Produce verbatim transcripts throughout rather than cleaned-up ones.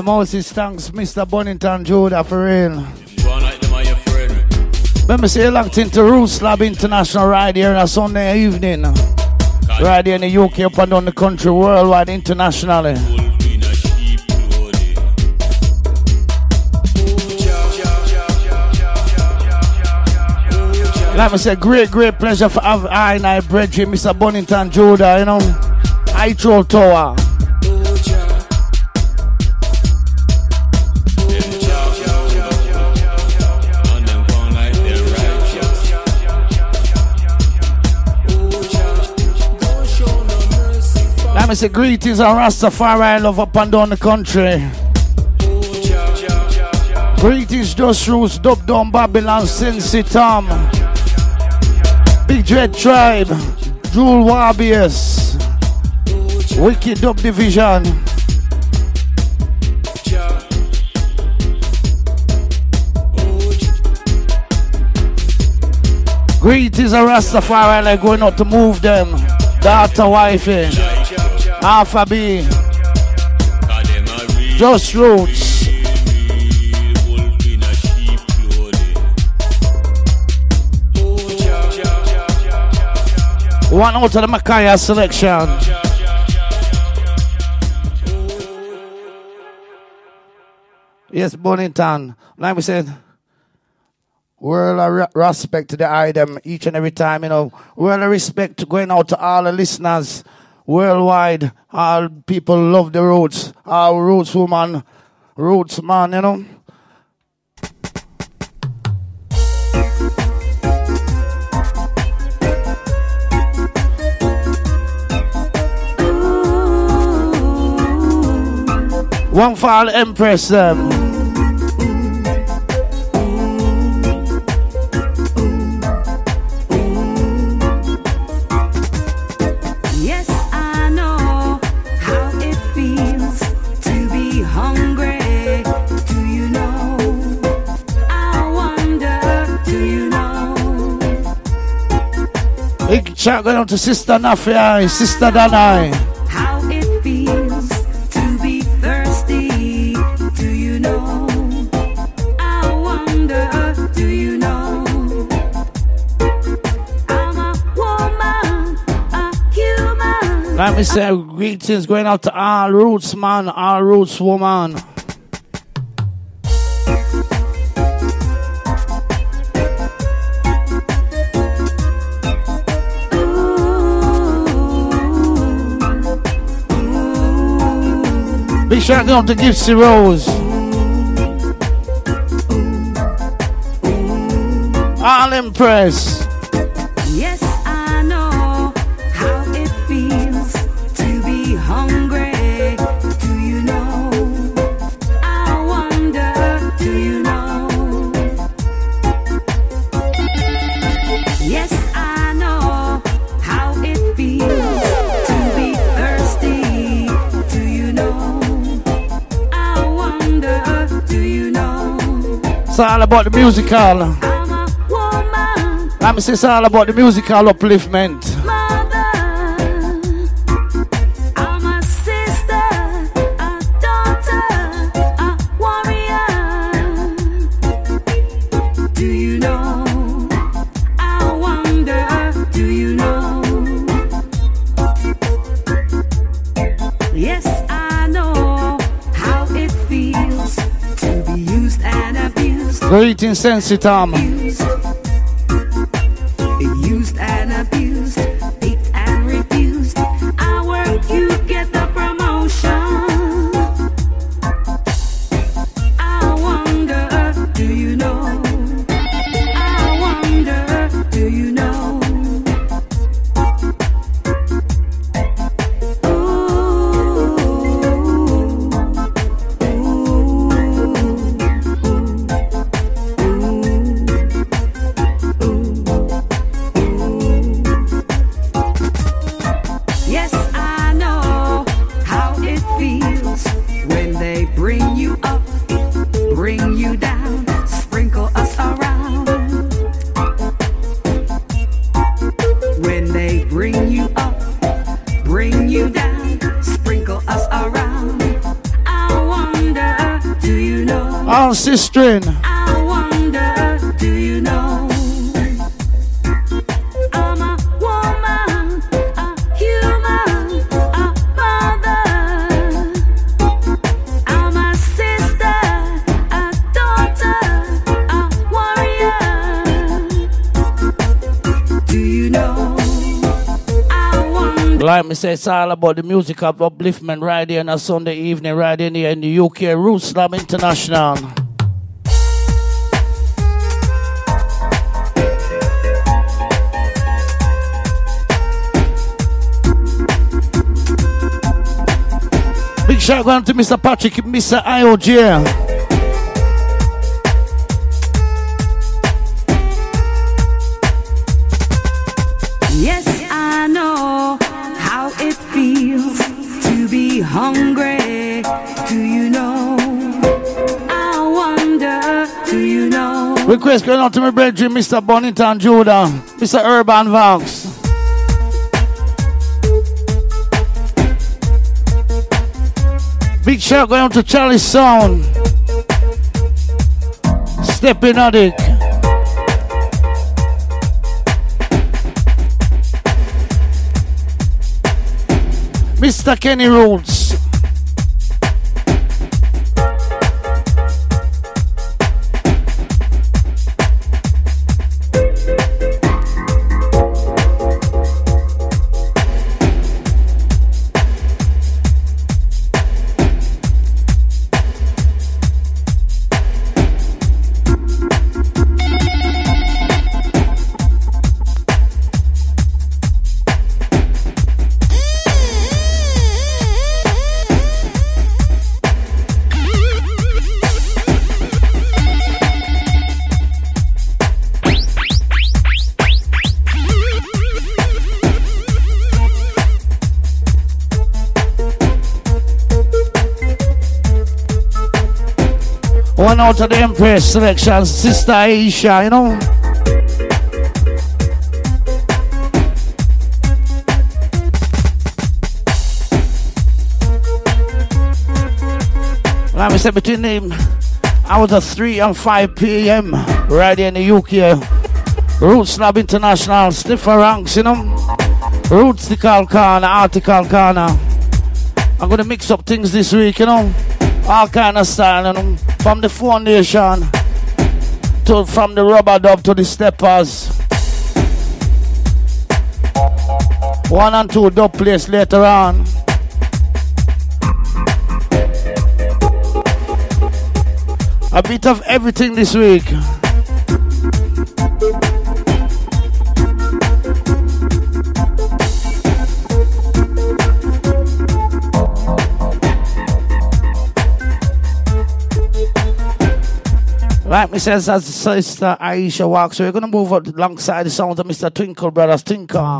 Moses, thanks, Mister Bonington Judah, for real. Let me say you locked into Roots Lab International right here on a Sunday evening. Right here in the U K, up and down the country, worldwide, internationally. Let me say, great, great pleasure for have I and I, brethren, Mister Bonington Judah, you know. I Troll Tower. Let me say greetings and Rastafari love up and down the country. Greetings, Just Roots, Dub Down Babylon, Sensi Tom, Big Dread Tribe, Jewel Warriors, Wicked Dub Division. Greetings and Rastafari like going out to move them. Daughter, wifey, Alpha B, Just Roots. One out of the Makaya selection. Yes, Bonington. Like we said, world of respect to the item each and every time, you know. World of respect to going out to all the listeners worldwide. All people love the Roots. Our Roots woman, Roots man, you know. One for all Empress them. Yes, I know how it feels to be hungry. Do you know? I wonder, do you know? Big shout going out to Sister Nafia, Sister Danai. How it feels to be thirsty. Do you know? I wonder, do you know? I'm a woman, a human. Let me say greetings going out to all Roots man, all Roots woman. Big shout out to Gypsy Rose. All Empress. Yes, I know how it feels to be hungry. Do you know? I wonder, do you know? Yes, I know how it feels to be thirsty. Do you know? I wonder, do you know? It's all about the musical. I'm a woman, Let me say it's all about the musical upliftment. mother. I'm a sister, a daughter, a warrior. Do you know? I wonder, do you know? Yes, I know how it feels to be used and abused. Greetings, Sensi Tom. Used, used and abused, picked and refused. I work, you get the promotion. I wonder, do you know? I wonder, do you know? Ooh, ooh, ooh, ooh. sister. I wonder, do you know? I'm a woman, a human, a mother. I'm a sister, a daughter, a warrior. Do you know? I wonder. Like me say, it's all about the music of upliftment right here on a Sunday evening, right in here in the U K, Roots Lab International. Big shout out to Mister Patrick, Mister I O J. Yes, I know how it feels to be hungry. Do you know? I wonder, do you know? Request going out to my brethren, Mister Bonington Judah, Mister Urban Vox. Big shout going out to Charlie Sound. Stepping at it. Mister Kenny Roots. One out of the Empress selection, Sister Aisha, you know. Like I said, between the hours of three and five p m right here in the U K, Roots Lab International, Sniffer Ranks, you know. Roots Tical Corner, Article Corner. I'm going to mix up things this week, you know. All kind of style, you know. From the foundation to from the rubber dub to the steppers. One and two dub plays later on. A bit of everything this week. Like me says, as Sister Aisha walks, so we're going to move up alongside the sound of Mister Twinkle Brothers Tinker.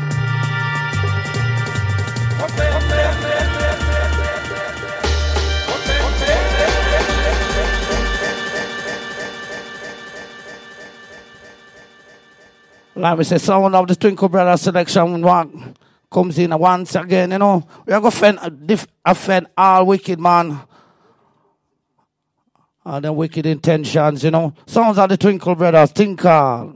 Like we say, sound of the Twinkle Brothers selection one comes in once again, you know. We are going to offend all wicked man. And the wicked intentions, you know. Sounds of the Twinkle Brothers, Tinker.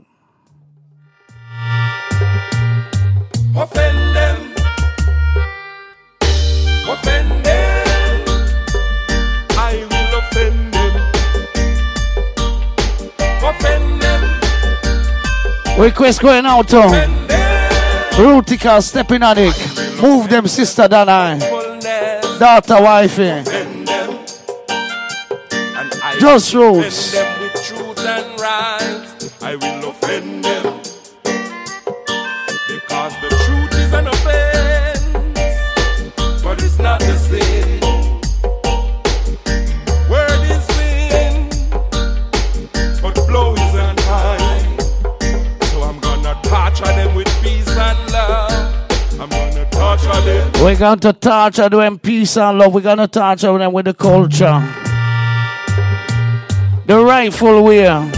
Offend them. Offend them. I will offend them. Offend them. Request going out to Rutica stepping on it. Move them, Sister Dana. Daughter, wifey. Just Roots. Them with truth and right, I will offend them. Because the truth is an offense, but it's not the sin. Word is thin, but blow isn't high. So I'm gonna torture them with peace and love. I'm gonna torture them. We're going to torture them peace and love. We're going to torture them with the culture. The rightful way. Offend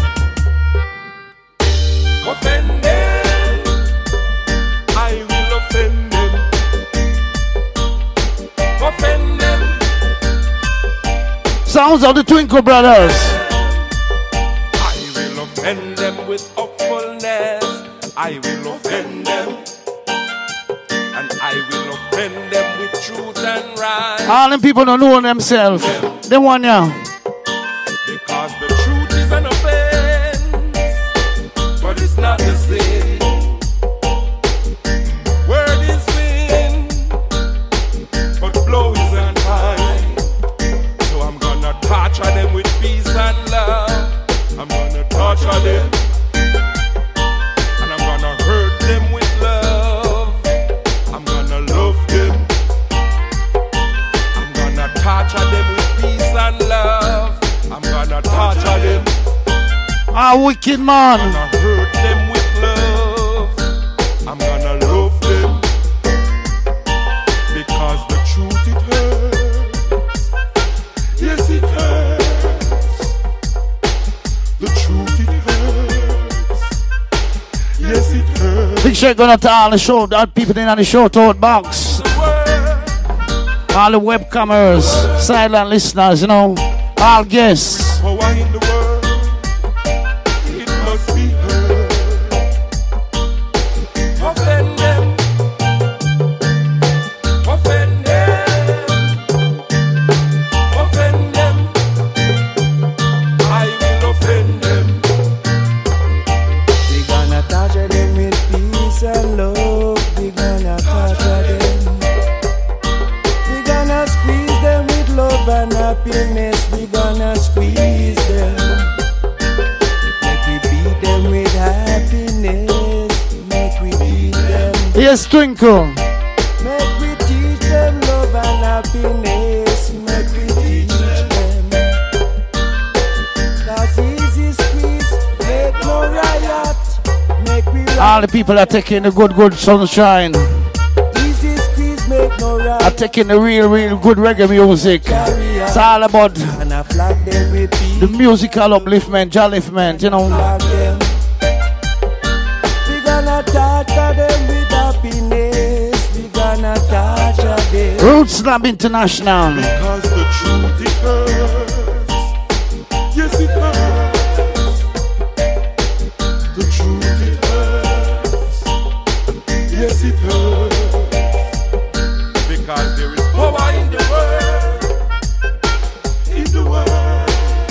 them. I will offend them. Offend them. Sounds of the Twinkle Brothers. offend them with hopefulness. I will offend them, and I will offend them with truth and right. All them people don't know themselves. They want ya. Because the truth is an offense, but it's not the sin. Word is wind, but blow is an eye. So I'm gonna torture them with peace and love. I'm gonna torture them, and I'm gonna hurt them with love. I'm gonna love them. I'm gonna torture them with peace and love. I'm gonna torture them. Ah, wicked man. I'm gonna hurt them with love. I'm gonna love them. Because the truth it hurts. Yes it hurts. The truth it hurts. Yes it hurts. Big shout going to all the show, all people in the show tote box. All the webcamers, silent listeners, you know, all guests. Power in the world, it must be heard. Offend them, offend them, offend them. I will offend them. We gonna torture them with peace and love. We gonna torture them. We gonna squeeze them with love and happiness. We gonna squeeze them. Make we beat them with happiness. Make we beat them. Yes, Twinkle. Make we teach them love and happiness. Make we teach them. Cause easy squeeze, make no riot. Make we All the people are taking the good, good sunshine. easy squeeze, make no riot. Are taking the real, real good reggae music. It's all about And I flag them with peace. the musical upliftment, jolliftment, you know. Flag them. We gonna torture them with happiness. We gonna torture them. Roots Lab International. Because the truth it hurts. Yes it hurts. The truth it hurts. Yes it hurts. Because there is power in the world. In the world.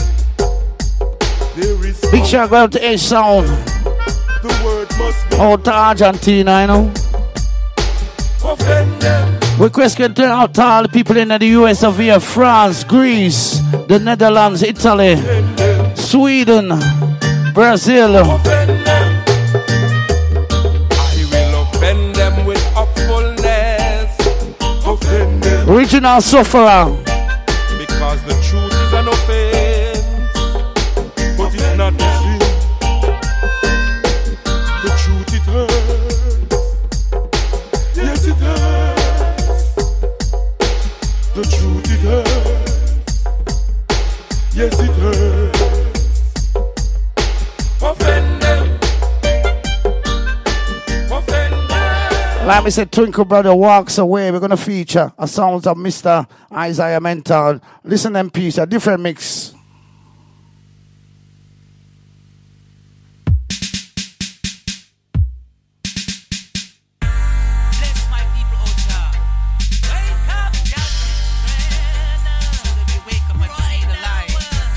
There is Big shout out to H Sound. the word must be Out to Argentina, you know. offend them. Request can turn out to all the people in the U S of here, France, Greece, the Netherlands, Italy, Sweden, Brazil. Offend them. I will offend them with hopefulness. Offend them. Original sufferer. Because the truth is an offense, but it's not the sin. The truth it hurts. Yes it hurts. The truth it hurts. Yes it hurts. Offend them. Offend them. Like we said, Twinkle Brother walks away. We're going to feature a sounds of Mister Isaiah Mental. Listen and peace, a different mix. Bless my people, oh Jah. Wake up, young children, so that we wake up and see the light.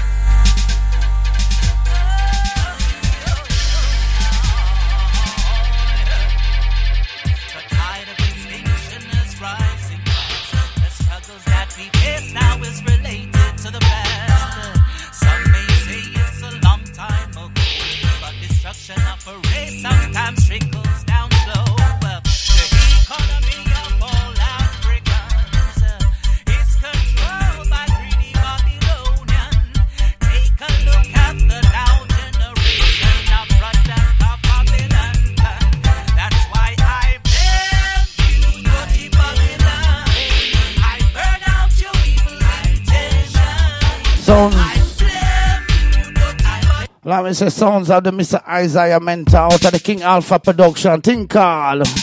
The tide of extinction is rising. The struggles that we face now is related to the past. Some may say it's a long time ago, but destruction of a race sometimes trickles down slow. The economy of all Africans is controlled by greedy Babylonian. Take a look at the now generation of product of Babylon. That's why I blame you, naughty Babylon. I burn out your evil intentions. Sounds, I blame you, naughty Babylon. like we said, sounds of the Mister Isaiah Mental out of the King Alpha production. Think all. Bless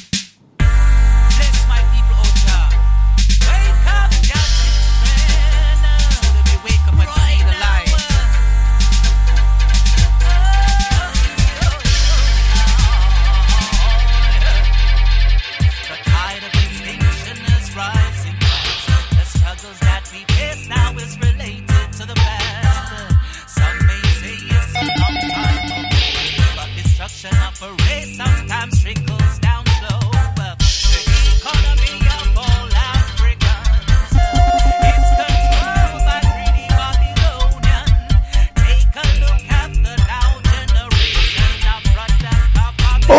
my people, oh Jah. Wake up, young children, so that we wake up and see the light.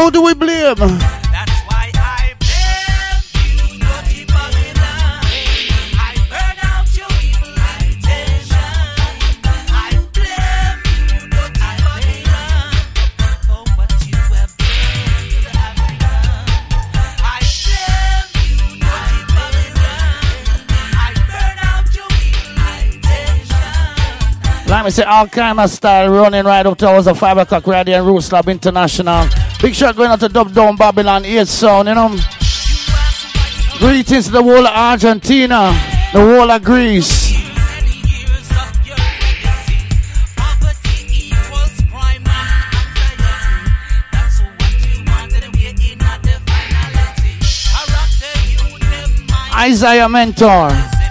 How do we blame? That's why I blame you, naughty Babylon. I burn out your evil intention. I blame you, naughty Babylon, for what you have done to the African. I blame you, naughty Babylon. I burn out your evil intention. Let me say all kind of style running right up towards the five o'clock radio and Roots Lab International. Big shot going out to Dub Down Babylon eight sound, you know. Greetings to the whole of Argentina, the whole of Greece. Isaiah Mentor.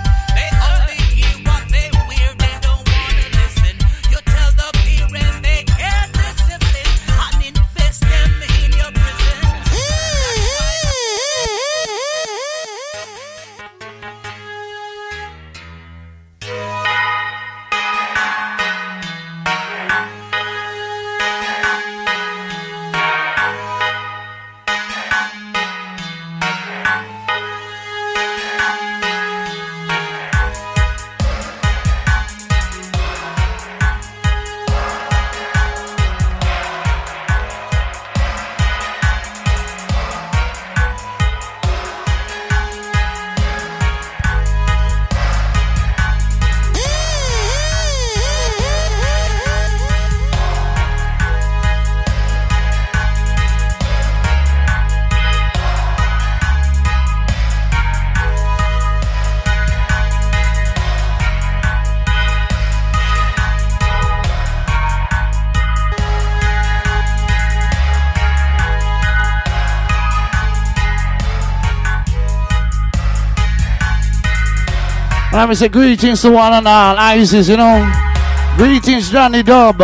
Let me say greetings to one and all, Isis, you know. Greetings, Johnny Dub.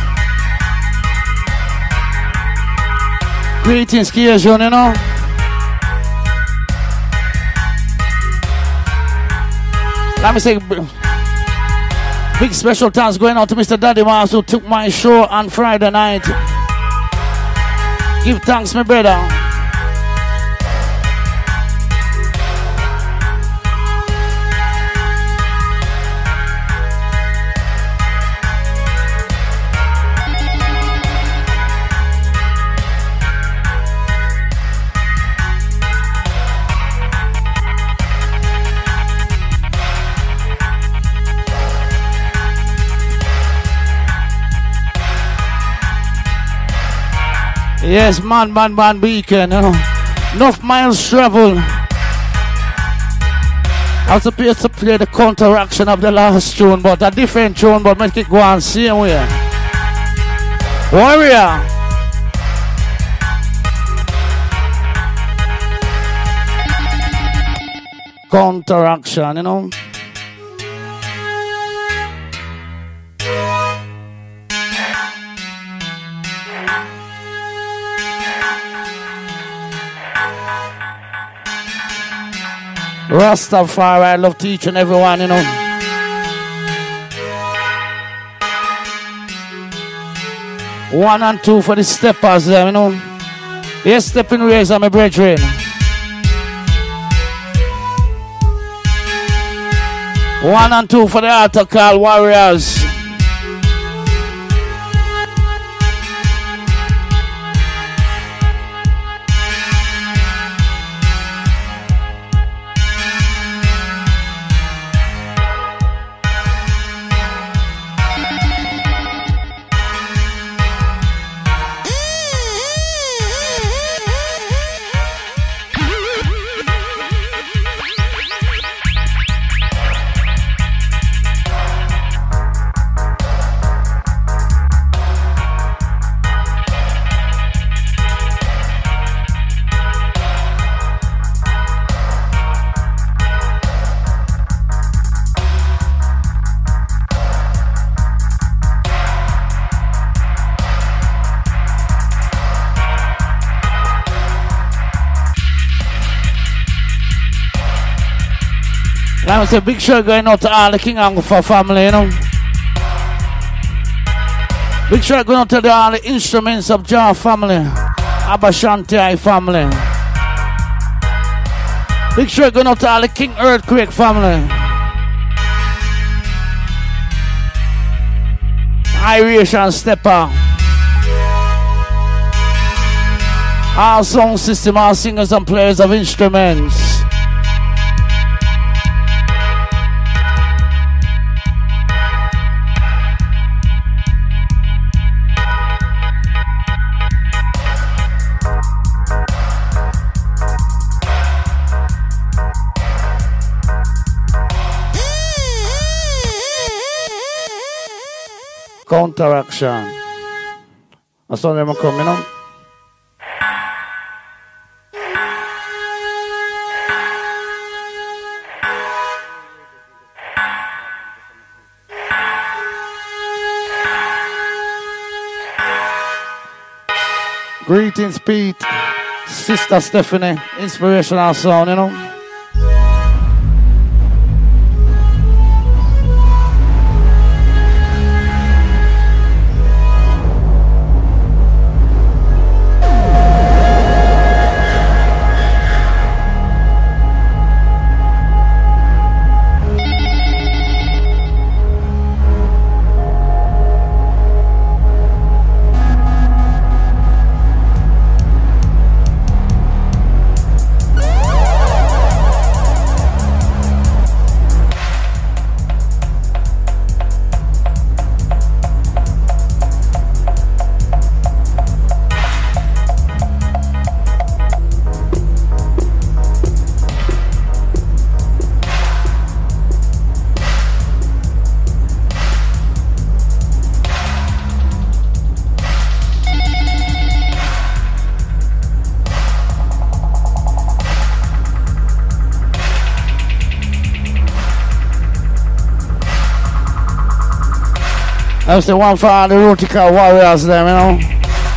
Greetings, Kiajon, you know. Let me say big special thanks going out to Mister Daddy Mars who took my show on Friday night. Give thanks, my brother. Yes, man, man, man, beacon, you know. Enough miles travel. I was supposed to play the counteraction of the last tune, but a different tune, but make it go on same way. Warrior. Counteraction, you know. Rastafari, I love teaching everyone, you know. One and two for the steppers there, you know. Yes, stepping raise on my brethren. One and two for the altar call warriors. I was a big show going out to all the King Angufa family, you know. Big show going out to the, all the instruments of Jah family. Abashanti family. Big sure going out to all the King Earthquake family. Irish and Stepper. Our sound system, our singers and players of instruments. Counteraction. That's all them are coming on. Greetings, Pete. Sister Stephanie. Inspirational sound, you know. That's the one for all the Rotica warriors there, you know.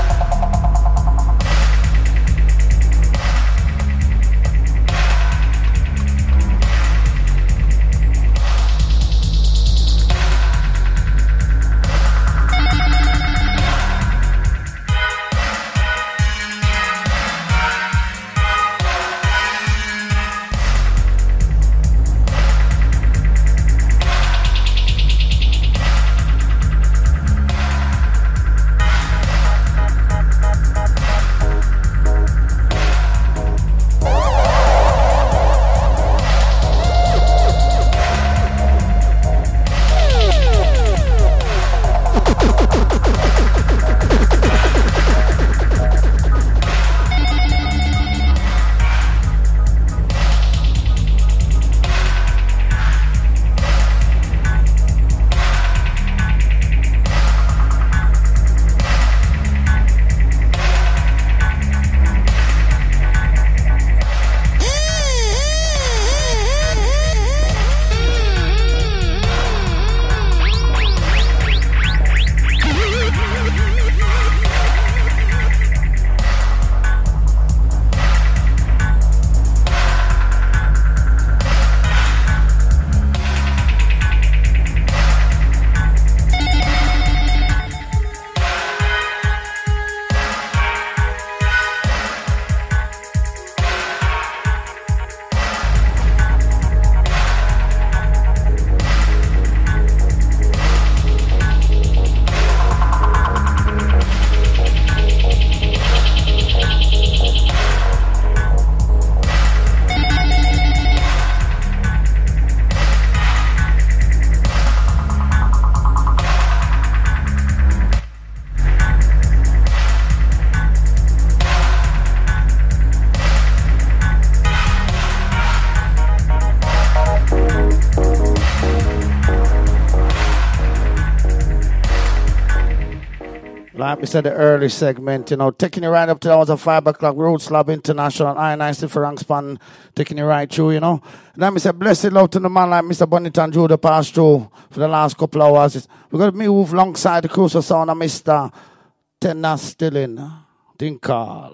Like we said, the early segment, you know, taking you right up to the hours of five o'clock, Roots Lab International, I and I still for span, taking you right through, you know. And then we said, blessed love to the man like Mister Bonington Drew, the passed through for the last couple of hours. We're going to move alongside the cruiser sound of Mister Tenor Stilling, Dinkal.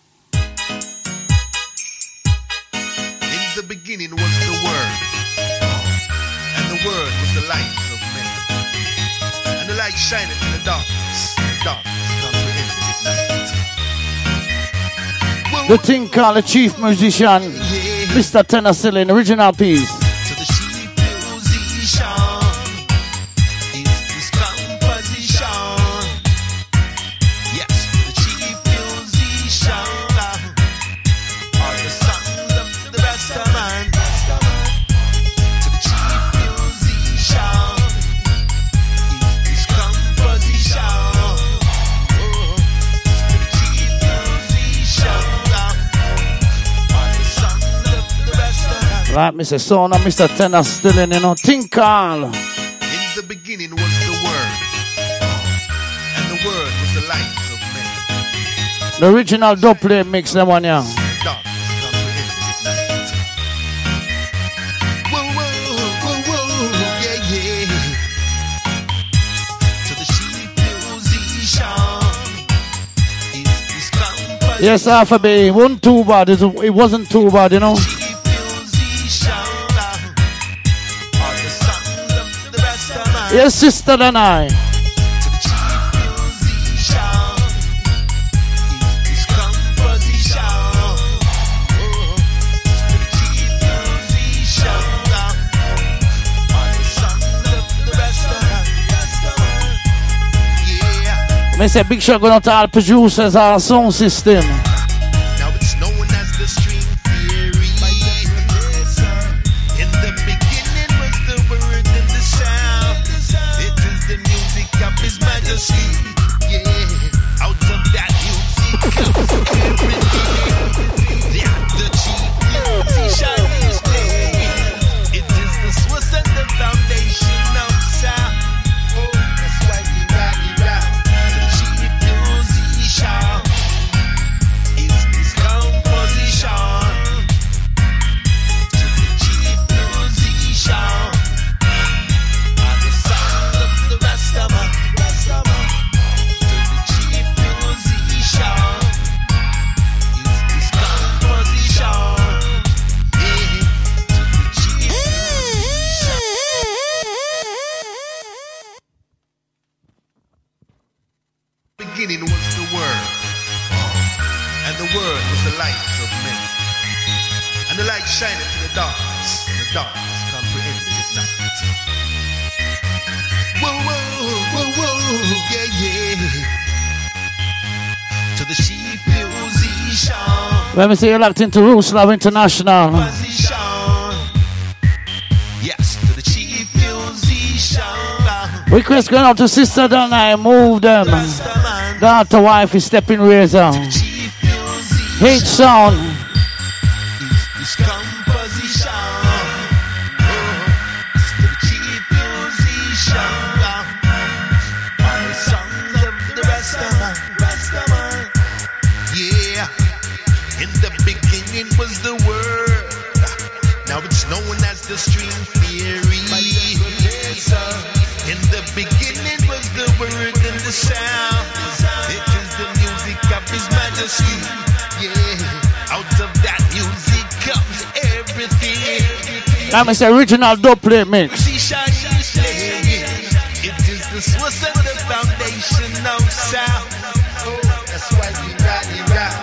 In the beginning was the Word, and the Word was the light of men. And the light shineth in the darkness, and the darkness comprehended it not. The thing called the chief musician, Mister Tenor still in original piece. To the chief musician is this composition. Yes, the chief musician are the sons of the rest of man. To the chief musician is this composition. Oh, to the chief musician are the sons of the rest of man. Like Mister Son and Mister Tenor still in, you know, think all. In the beginning was the Word, and the Word was the light of men. The original double mix them one, yeah. Darkness comprehended at night. Whoa, whoa, whoa, whoa, yeah, yeah. To the chief musician is this composition. Yes, half a bay. It wasn't too bad. It it wasn't too bad, you know. Chief musician are the sons of the rest of man. Yes, sister and I. To the chief musician is this composition. Oh, to the chief musician are the sons of the rest of us. Yeah. Me say big shot going out to all producers, our sound system. Now it's known as the string theory. In the beginning was the word and the sound. It is the music of His Majesty. Yeah, out of that music comes everything. Yeah, the chief musician is playing. It is the source and the foundation of sound. Oh, that's why we rock it out. The chief musician is this composition. To the chief musician are the sons of the rest of us. To the chief musician is this composition. Yeah, to the chief musician. Beginning was the Word, and the Word was the light of men. And the light shined into the darkness, and the darkness comprehended it not. Whoa, whoa, whoa, whoa, yeah, yeah. To the chief musician, Let me say you're locked into Roots Love International. position. Yes, to the chief musician. Request going out to Sister Donna, move them. Rasta man, Daughter wife is stepping razor. chief musician. H sound. Is this composition. Oh, it's the chief musician. Are the sons of the rest of us. Yeah, in the beginning was the Word. Now it's known as the string theory. In the beginning was the Word and the sound. It is the music of His Majesty. Yeah, out of that music comes everything. Let me say original double mix. Musician is playing. It is the source and the foundation of sound. Oh, that's why we rock it out.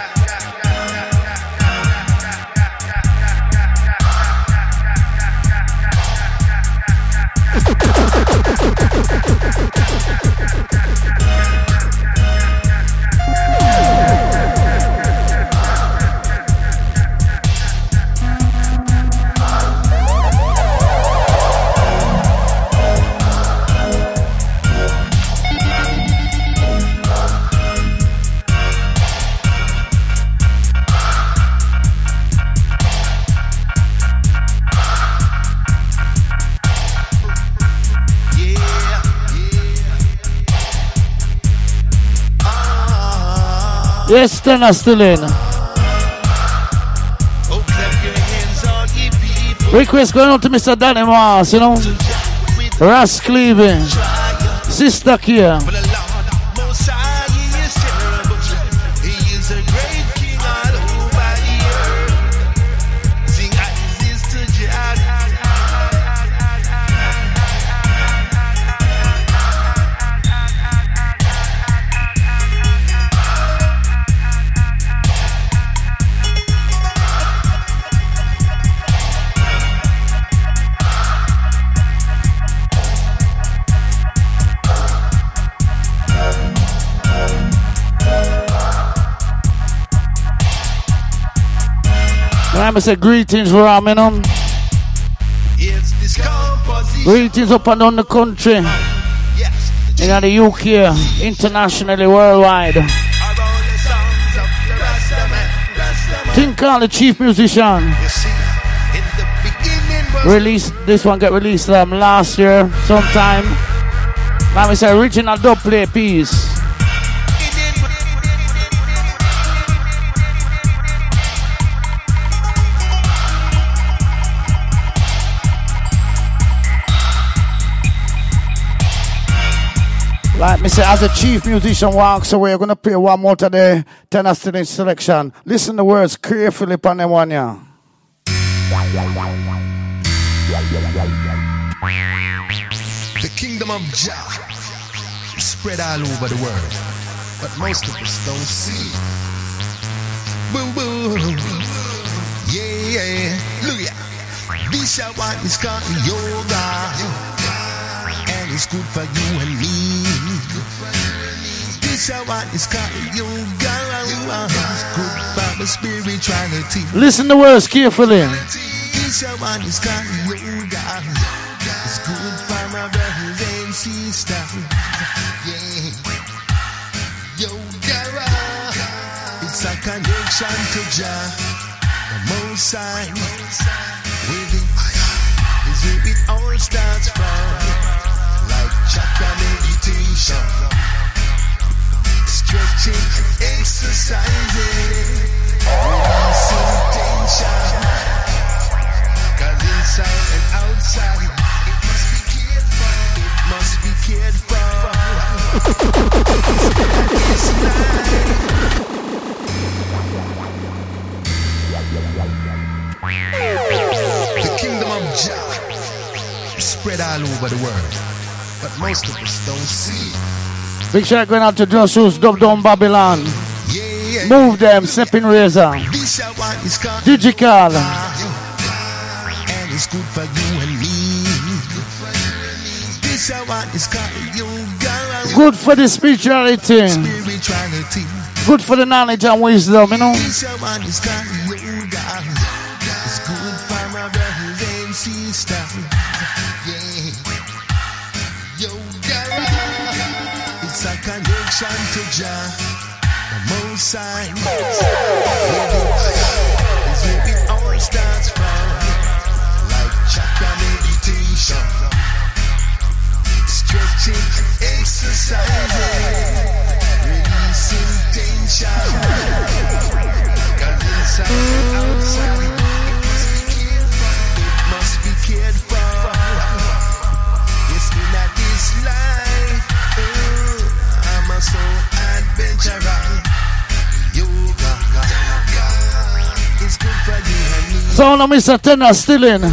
Yes, Tenor still in. Oh, clap your hands, all ye people. Request going out to Mister Danny Moss, you know. With Ras Cleaving. triumph. Sister Kia. For the Lord Most High, He is terrible. He is a great King all over the earth. Sing praises to Jah. I'm say greetings, Ram, you know. It's this composition. Greetings up and down the country. Yes. In the U K, internationally, worldwide. Around the songs of the Rastaman. Rastaman. Think on the chief musician. You see, in the beginning was Released, this one got released um, last year, sometime. Now we say original dub play piece. Like me say, as a chief musician walks away, we're going to play one more today, tenor string selection. Listen the words carefully upon them one, yeah. the kingdom of Jah spread all over the world, but most of us don't see. Boo boo, yeah, yeah, look ya. This is what is called yoga, and it's good for you and me. This is what is called yoga, it's good for the spirituality. Listen the words carefully. This is what is called yoga. It's good for my brothers and sisters. Yeah. Yoga. It's a connection to Jah, the Most High. Within is where it all starts from. Like chakra meditation, stretching, exercising, releasing tension. Cause inside and outside, it must be cared for. It must be cared for. It's life. The kingdom of Jah spread all over the world, but most of us don't see. Big shout going out to Joshua's Dub Down Babylon. Yeah, yeah. Move them, Stepping Razor. This is what is called Digital. and it's good for you and me. This is what is called yoga. Good for the spirituality. Spirituality. Good for the knowledge and wisdom, you know. This is what is called yoga. It's good for my brothers and sisters. Yeah. Yoga. It's a connection to Jah, the Most High. It's where it all starts from. Like chakra meditation, stretching, exercising, releasing tension. Cause inside and outside, it must be cared for. Yes, in a this life, oh, I'm a soul adventurer. Yoga, it's good for you and me. So now Mister Tenor still in.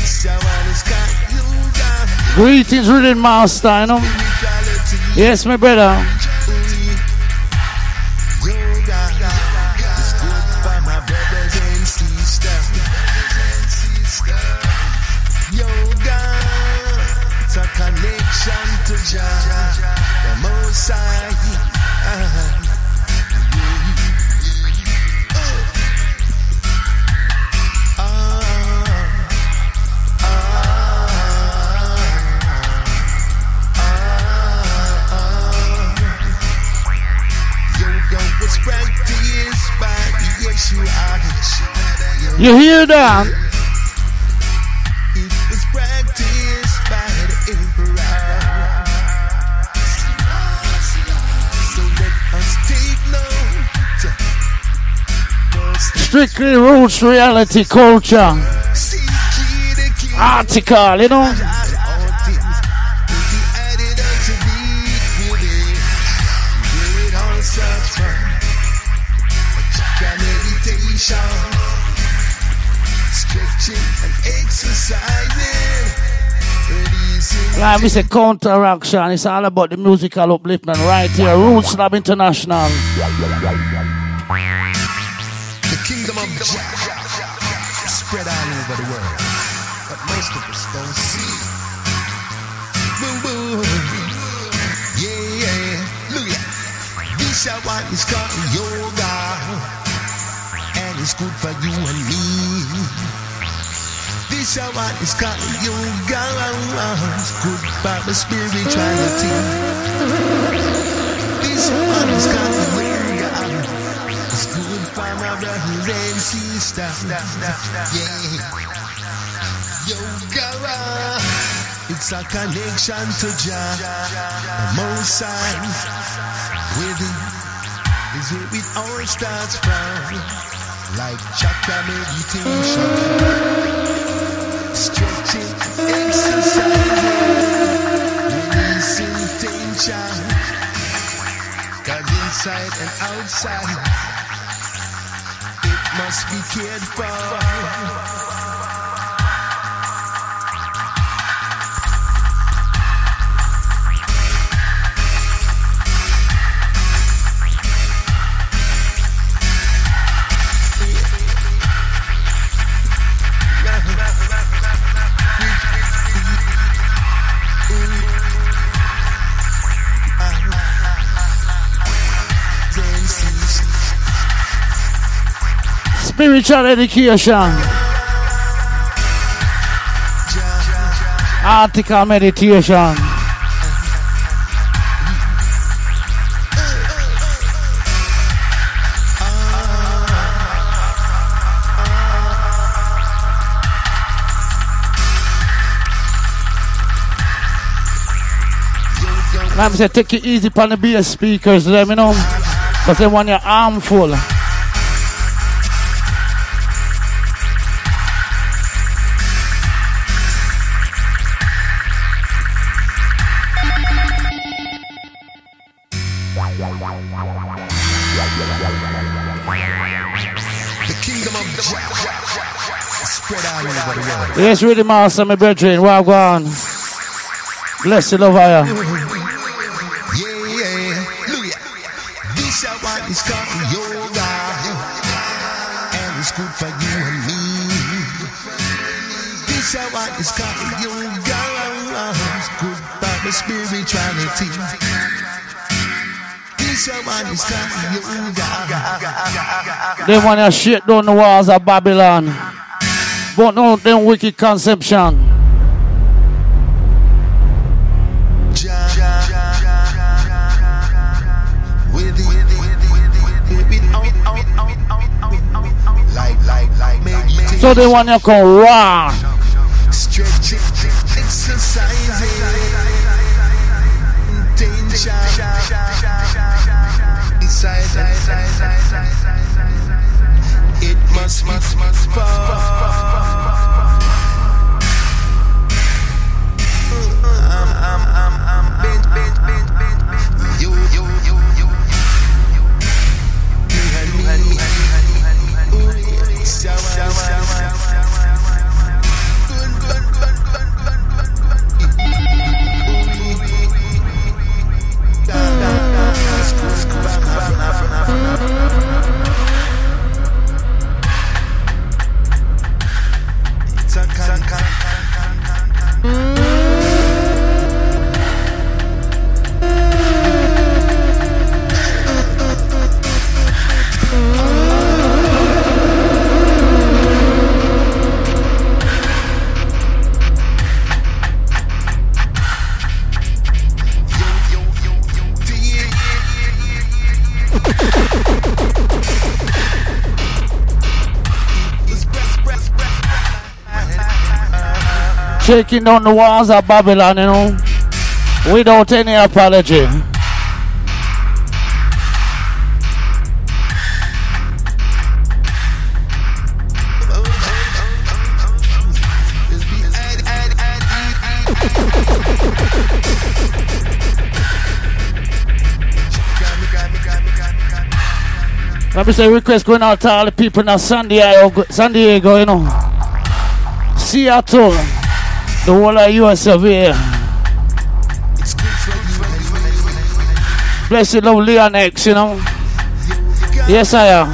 Greetings, Rhythm Master, you know. Yes, my brother. You hear that? It was practiced by the emperor. So let us take note. Strictly roots, reality, culture. Article, you know. Like we say, counteraction. It's all about the musical upliftment right here. Roots Lab International. The kingdom of Jah spread all over the world, but most of us don't see. Boo boo, yeah yeah, look at this is what is called yoga, and one is good for you and me. This one is called yoga. It's good for the spirituality. This one is called yoga. It's good for my brothers and sisters. Yeah. Yoga. It's a connection to Jah, the Most High. With it is where it all starts from, like chakra meditation, stretching, exercising, releasing tension. 'Cause inside and outside, it must be cared for. Spiritual education, article meditation. Let me say, take it easy upon the bass speakers, let me know, because they want your arm full. Yes, really, master, my brethren. Well gone. Bless you, love you. Yeah, yeah. Look at this one is called yoga, and it's good for you and me. This one is called yoga, it's good for the spirituality. This one is called yoga. They want to shit down the walls of Babylon. But no, them wicked conception. So they want to come raw. Stretching, exercising, danger, inside, it must, must, must fall. Shaking down the walls of Babylon, you know, without any apology. Let me say request going out to all the people in San Diego, San Diego, you know, Seattle, the whole of U S of here. Bless you, love Leon X, you know. Yes, I am.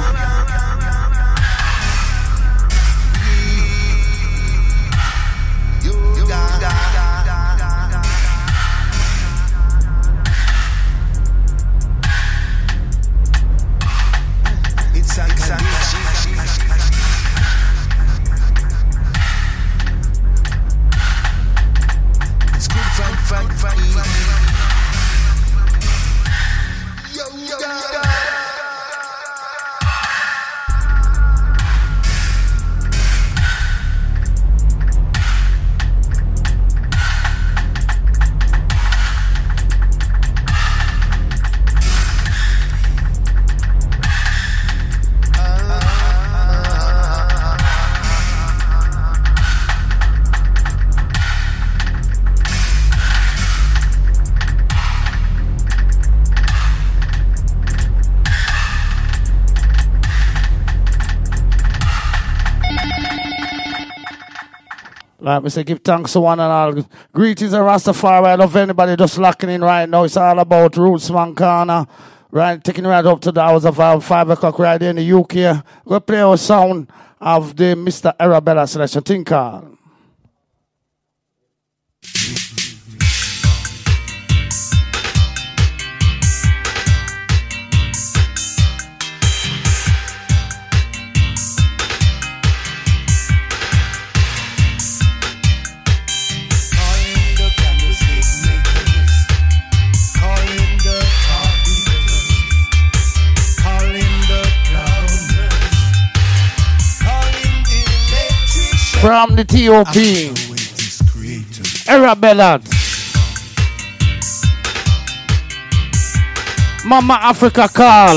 Like we say, give thanks to one and all. Greetings and Rastafari. I love anybody just locking in right now. It's all about Rootsman Corner. Right, taking right up to the hours of uh, five o'clock right here in the U K. We'll play our sound of the Mister Arabella selection. Tinker. From the T O P, Arabella, Mama Africa call.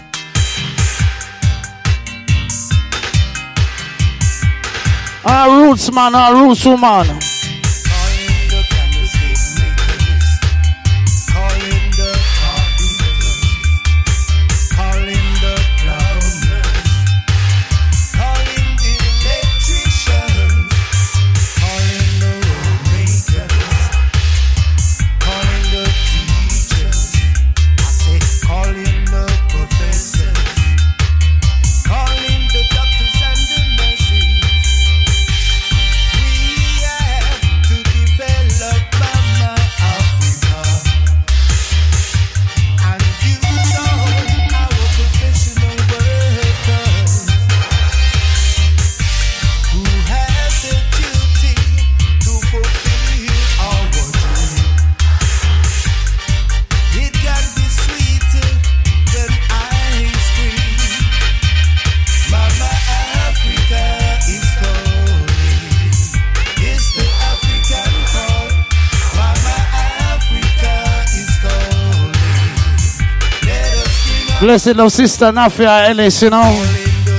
Our roots man, our roots woman. Blessed of Sister Nafia Ellis, you know.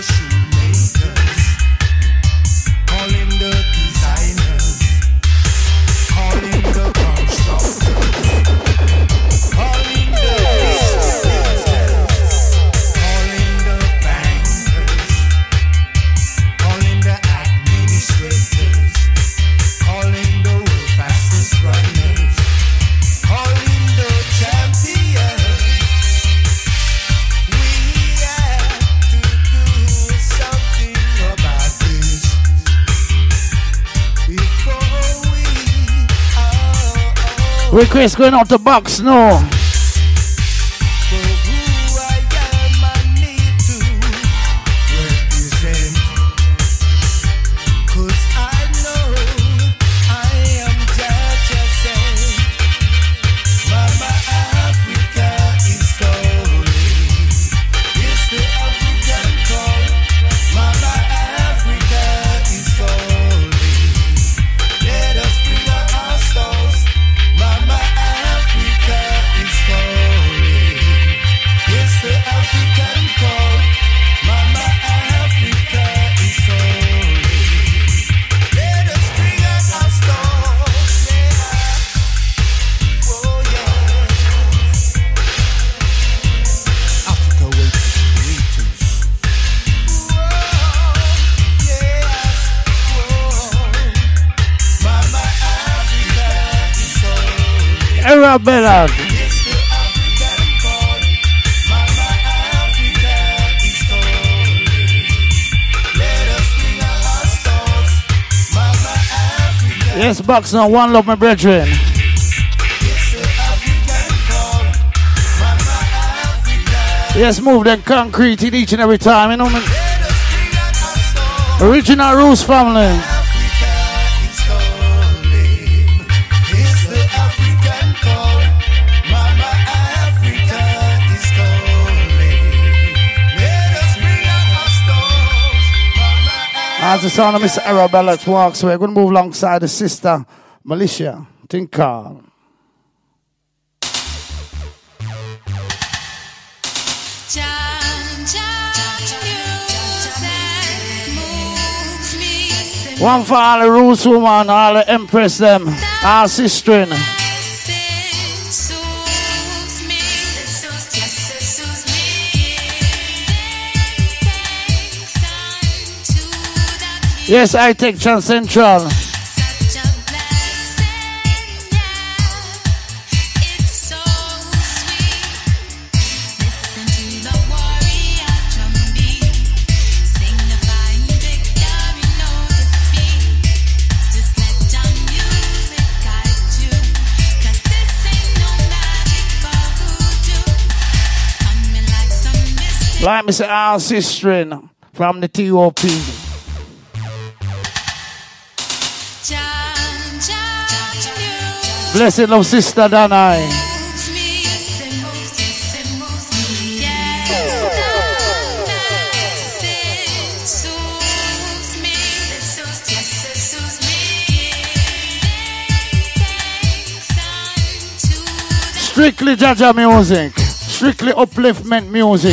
Request going out the box, no. Arabella. Yes, box now, one love, my brethren. Yes, move them concrete in each and every time, you know me. Original Roots family. As the sound of Mister Arabella walks, we're going to move alongside the sister, Militia Tinker. One for all the Roots woman, all the Empress them, our sistering. Yes, I take Chance Central. Like me say, our sister from the T O P. Blessed love, sister Danai. Strictly Jaja music, strictly upliftment music.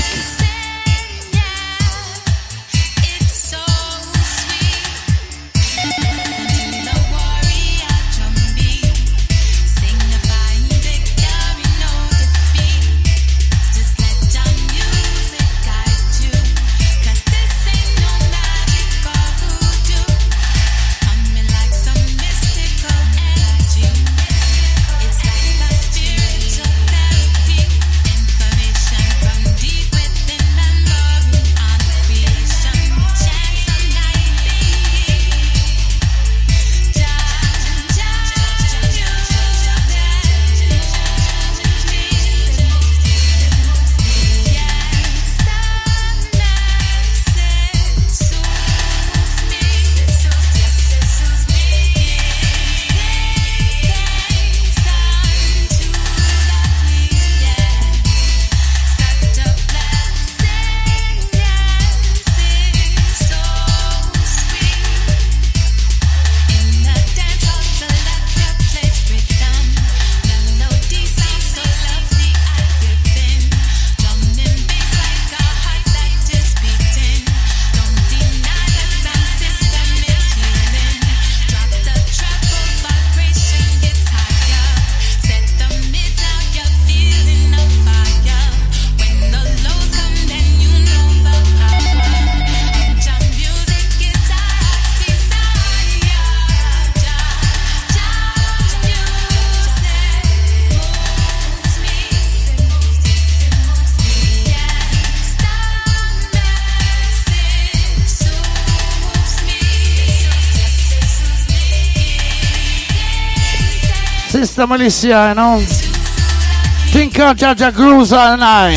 Sister Milicia, you know. Think of Jaja Gruza and I.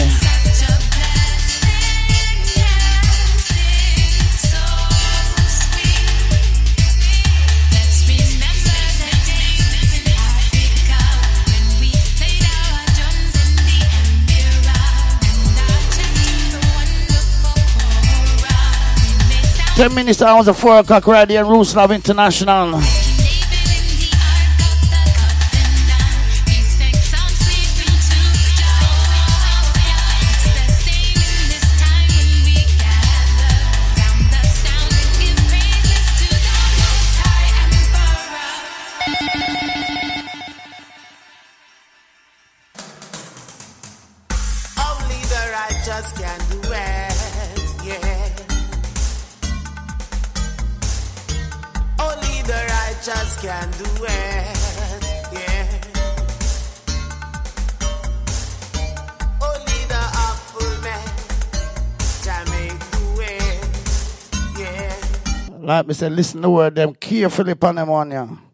Ten minutes hours of four o'clock right here in Roots Love International. Like me say, listen to the word them carefully upon them on ya. Only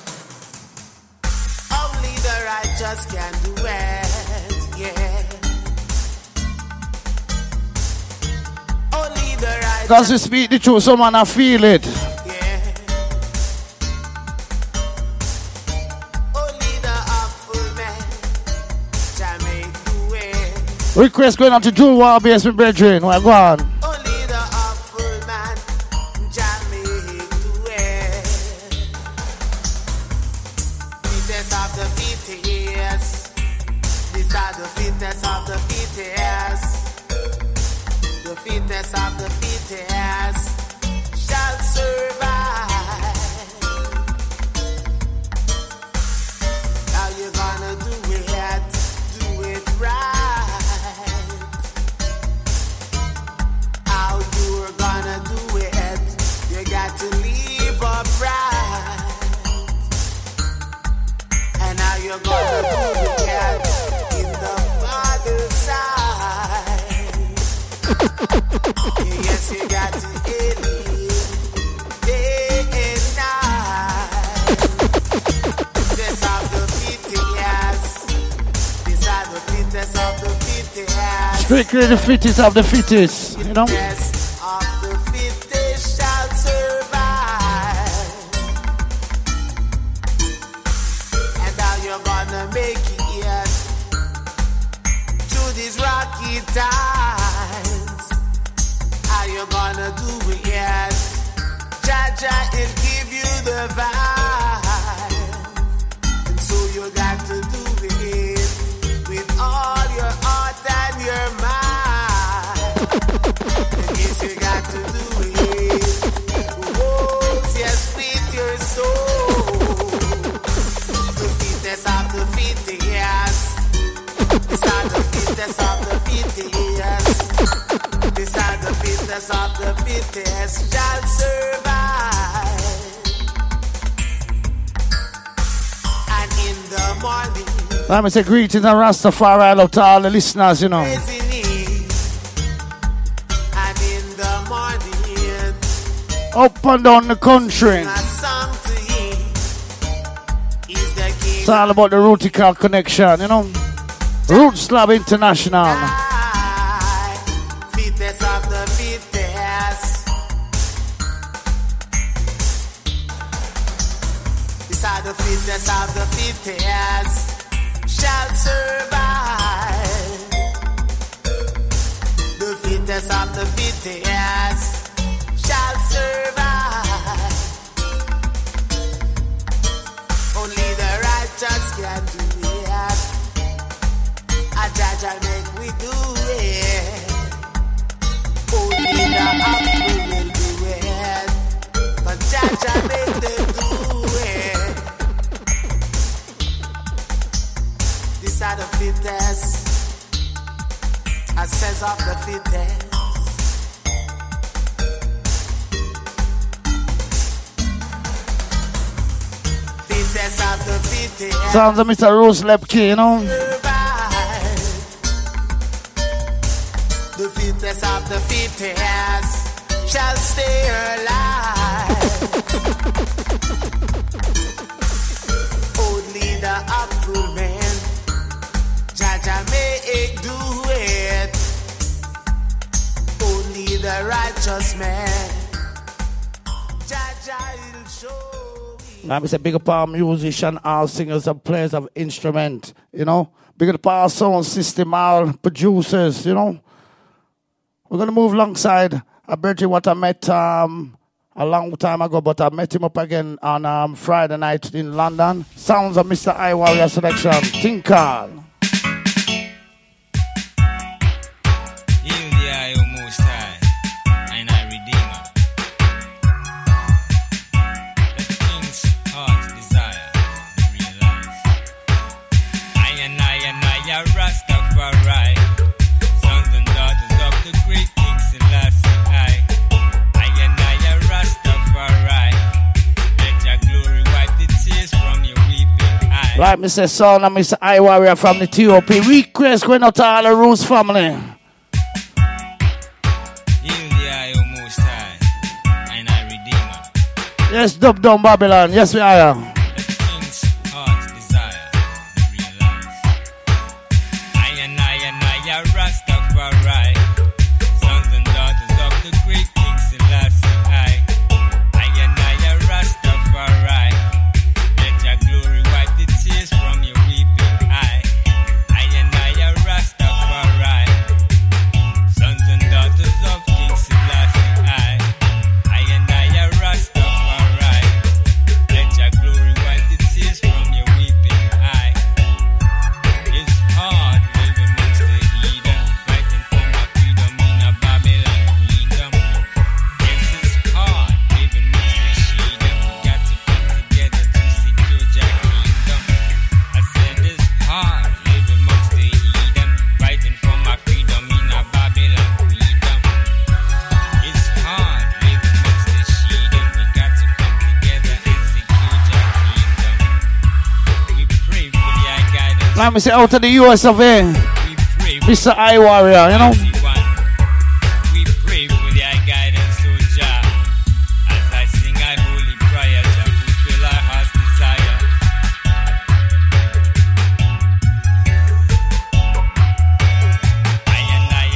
the righteous can do it, yeah. Only the righteous. Because we speak the truth, someone I feel it. Yeah. Only the awful man can make do it. Request going out to Jewel War Base, my brethren. Well, go on. Of the fittest shall survive. How you gonna do it? Do it right. How you're gonna do it? You got to live upright. And how you gonna do it in the Father's side? Yes, you got to live day and night. This are the fittest. These are the fittest of the fittest. Strictly the fittest of the fittest, you know? Fittest of the fittest shall survive. And how you're gonna make it through these rocky times? How you gonna do it? Jaja will give you the vibe. And so you got to do it with all your heart and your mind. And yes, you got to do it. Oh, yes, with your soul. The fittest of the fittest. These are the fittest of the fittest. These are the fittest of the fittest shall survive. And in the morning, let me say greetings and Rastafari out to all the listeners, you know. and in the morning, Up and down the country. a song to him is the king. It's all about the Rootical connection, you know. Roots Lab International. Fittest of the fittest. These are the fittest of the fittest shall survive. The fittest of the fittest shall survive. Only the righteous can do it. A judge will make we do it. Only the humble will do it. But judge will make them do it. These are the fittest. I says of the fittest. Fittest of the fittest. Sounds of Mister Rose Lepke, you know. The fittest of the fittest shall stay alive. Only the upful man, Jaja may do it. Only the righteous man, Jaja will show it. Let me say big up our musician, all singers and players of instrument, you know. Big up our sound system, all producers, you know. We're going to move alongside a Bridget what I met um, a long time ago, but I met him up again on um, Friday night in London. Sounds of Mister I Warrior Selection, Tinkal. Yield the eye, O Most High, and I Redeemer. The king's heart's desire to realize. I and I and I are Rastafari. Sons and daughters of the great King Selassie I. I and I are Rastafari. Let your glory wipe the tears from your weeping eyes. Like Mister Son and Mister I Warrior from the T O P. Request going out to all the Rose family. Yield the eye, O Most High, and I Redeemer. Yes, Dub Down Babylon. Yes, we are. The king's heart's desire to realize. I and I and I are Rastafari. Sons and daughters of the great King Selassie I. I and I are Rastafari. Let your glory wipe the tears from your weeping eye. I and I are Rastafari. Sons and daughters of King Selassie I. I and I are Rastafari. Let your glory wipe the tears from your weeping eye. It's hard living amongst the heathen, fighting for my freedom in a Babylon kingdom. Yes, it's hard living amongst the heathen. We got to come together to secure your kingdom. I said it's hard living amongst the heathen, fighting for my freedom in a Babylon kingdom. It's hard living amongst the heathen. We got to come together and secure your kingdom. We pray for your guidance. Let me say out to the U S of A. We pray for Mister I Warrior, you know. everyone. We pray for their guidance, O Jah. As I sing a holy prayer, Jah, fulfill our heart's desire. I and I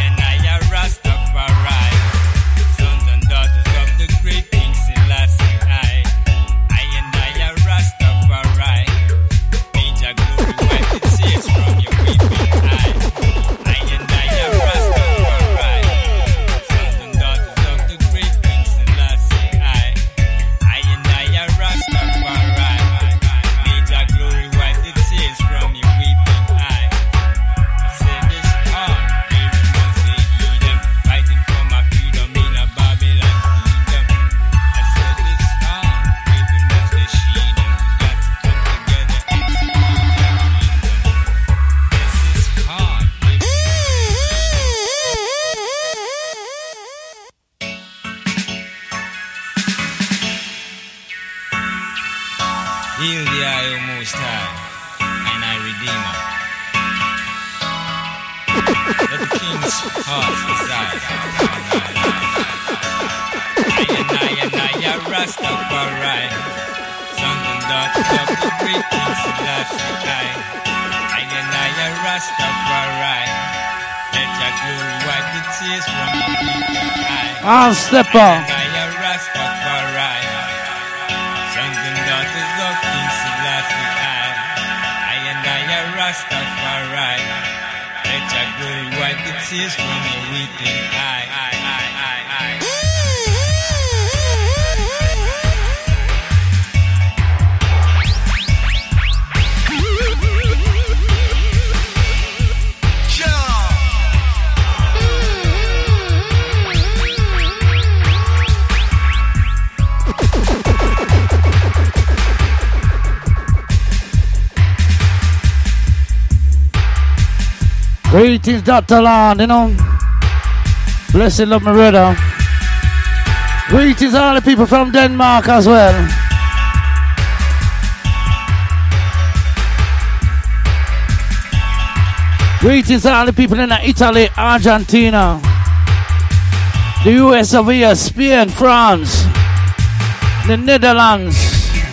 Most High, and I Redeemer. Let the King's heart desire. I and I and I are Rastafari, sons and daughters of the great King Selassie I. I and I are Rastafari. Let your glory wipe the tears from your weeping eye. Ah, step on. I am Rastafari, sons and daughters of King Selassie I. I and I am Rastafari. Let your glory wipe the tears from your weeping eye. I, I, I, I. Greetings, Doctor Land, you know. Blessed love, my brother. Greetings, all the people from Denmark as well. Greetings, all the people in Italy, Argentina, the U S of here, Spain, France, the Netherlands.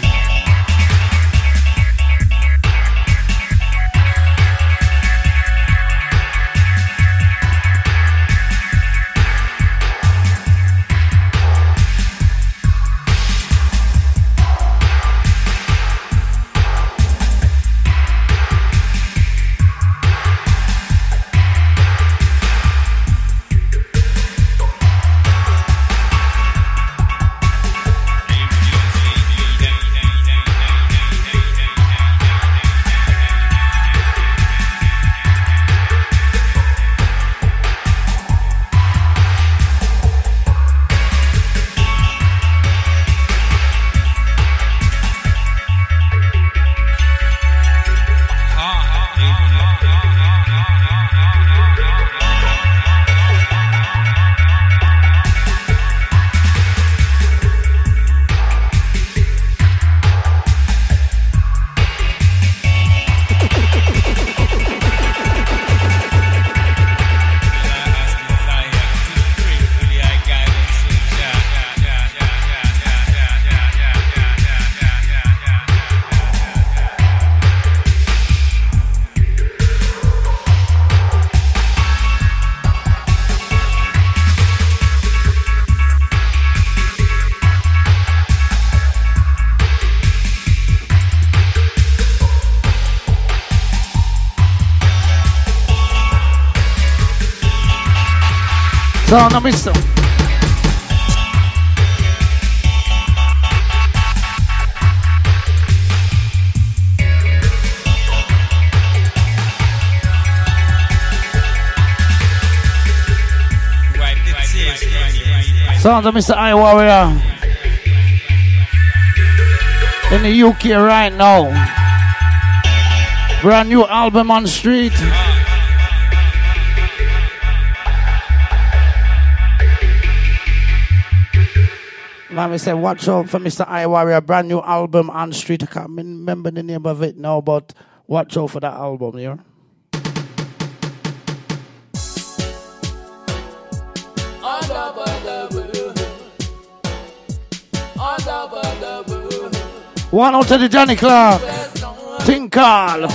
Sound of mister. Sounds of Mister I Warrior in the U K right now. Brand new album on the street. Let me say, watch out for Mister I Warrior, brand new album on the street. I can't remember the name of it now, but watch out for that album, yeah? One out to the Johnny Clark. Tinkal.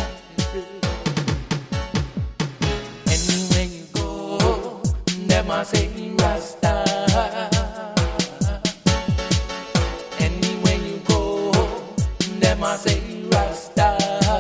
Anywhere you go, never say Rasta. Anywhere you go, never say Rasta.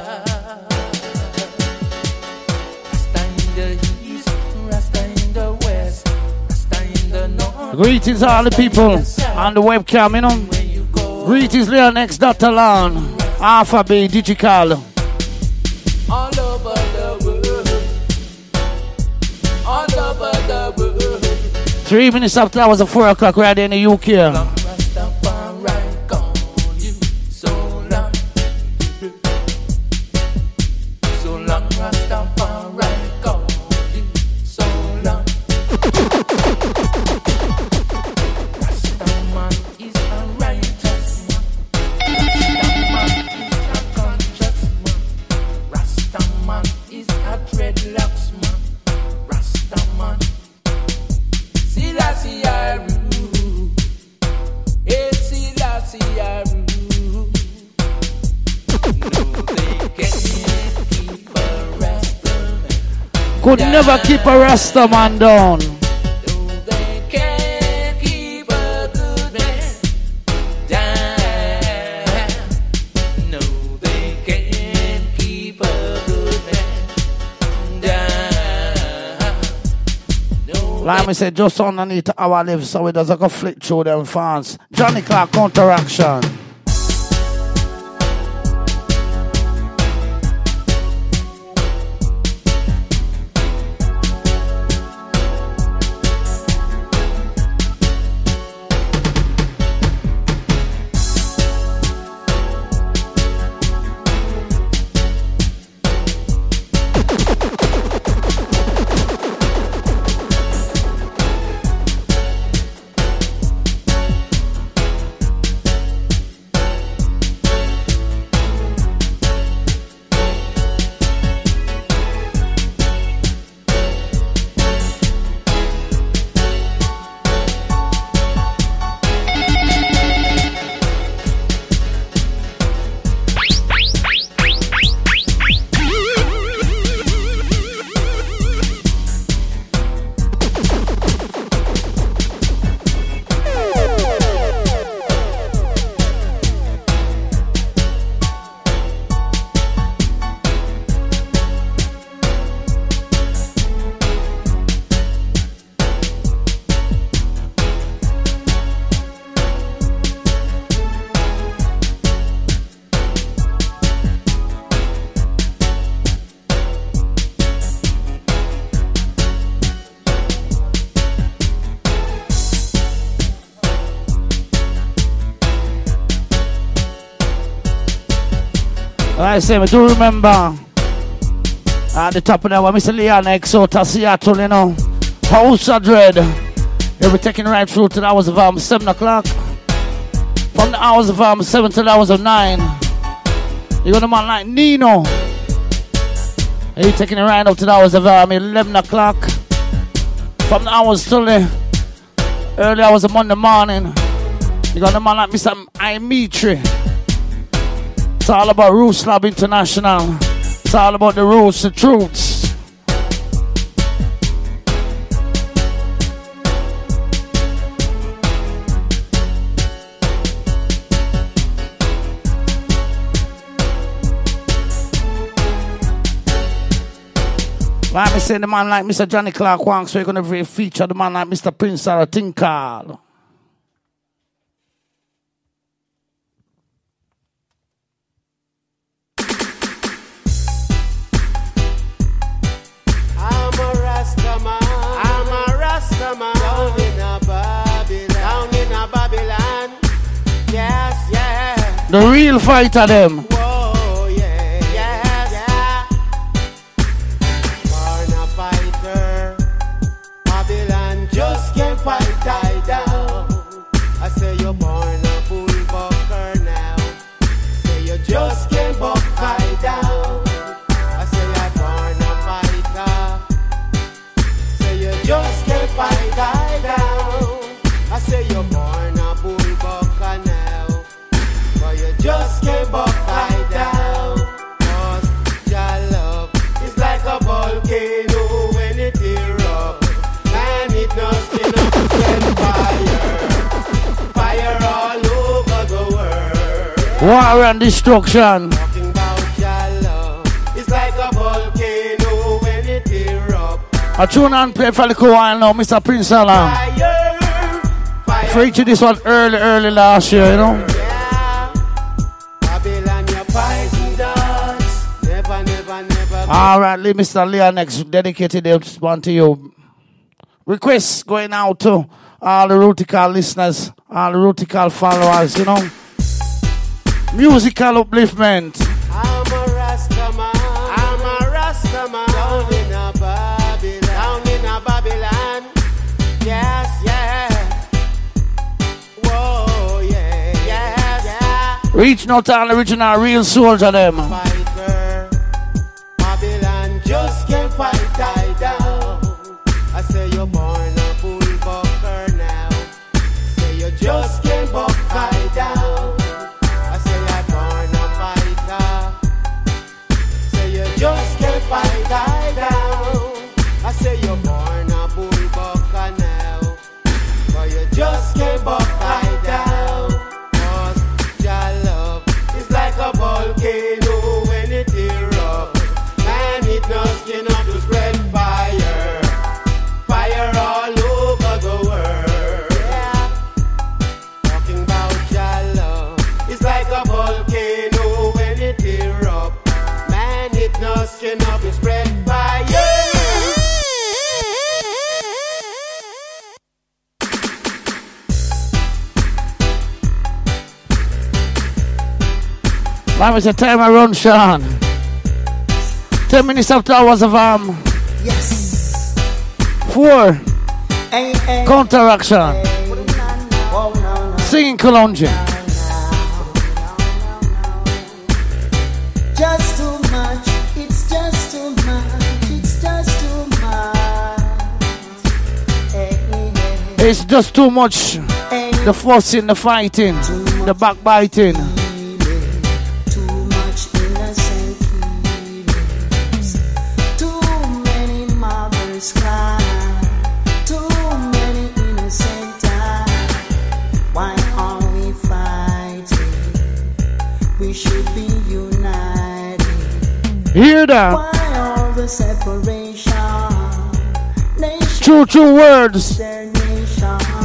Rasta in the east, Rasta in the west, Rasta in the north. Greetings all the people on the webcam, you know. Greetings Leon X Doctor Lan, Alpha B Digital. All over the world, all over the world. Three minutes after hours of four o'clock right there in the U K. Rastafari call you so long, so long. Rastafari call you so long. Rastaman is a righteous man. Rastaman is a conscious Could never keep a Rasta man down. They can't keep a good man down. No, they can't keep a good man down. No, Like me said, just underneath our lives, so it doesn't go flick through them fans. Johnny Clark counteraction. I say, I do remember at the top of that one, Mister Leon X out of Seattle, you know, House of Dread. He'll be taking right through to the hours of um, seven o'clock. From the hours of um, seven to the hours of nine. You got a man like Nino. He's taking it right up to the hours of um, eleven o'clock. From the hours till the early hours of Monday morning. You got a man like Mister Imitri. It's all about Roots Lab International. It's all about the roots, the truths. Like me say, the man like Mister Johnny Clark Wang, so you're going to feature the man like Mister Prince Sarah Tinkal. Down in a Babylon, down in a Babylon, yes, yeah. The real fighter them. Whoa, yeah, yes, yeah. Born a fighter, Babylon just can't fight die down. I say you're born a bullbucker now. Say you just can't buck die down. I say you're born a fighter. Say you just can't fight die down. I say you're born a bullbucker now, but you just can't buck die down. Cause your love is like a volcano when it erupts, and it doesn't send fire, fire all over the world. War and destruction. Talking about your love, it's like a volcano when it erupts. I tune and play for a little while now, Mister Prince Alam. Featured this one early, early last year, you know. Yeah. Babylon, your poison dance. Never, never, never. All right, Mister Leon next dedicated this one to you. Requests going out to all the Rutical listeners, all the Rutical followers, you know. Musical upliftment. I'm a Rasta man. I'm a Rasta man. Down in a Babylon. Down in a Babylon. Yes, yeah. Whoa, yeah, yes, yeah. Reaching out to all the original real soldier them. Fighter. Babylon just can't fight die down. I say you're born a bullbucker now. Say you just can't buck die down. I say you're born a fighter. Say you just can't fight die down. Like we said, time I run, Sean. Ten minutes after hours of um. Yes. Four. Hey, hey. Counteraction. Hey. Oh, no, no. Singing Cologne. Just too much. It's just too much. It's just too much. Hey, hey, hey. It's just too much. Hey. The fussing, the fighting, the backbiting. Hear that? Why all the separation? True, true words. Their nations.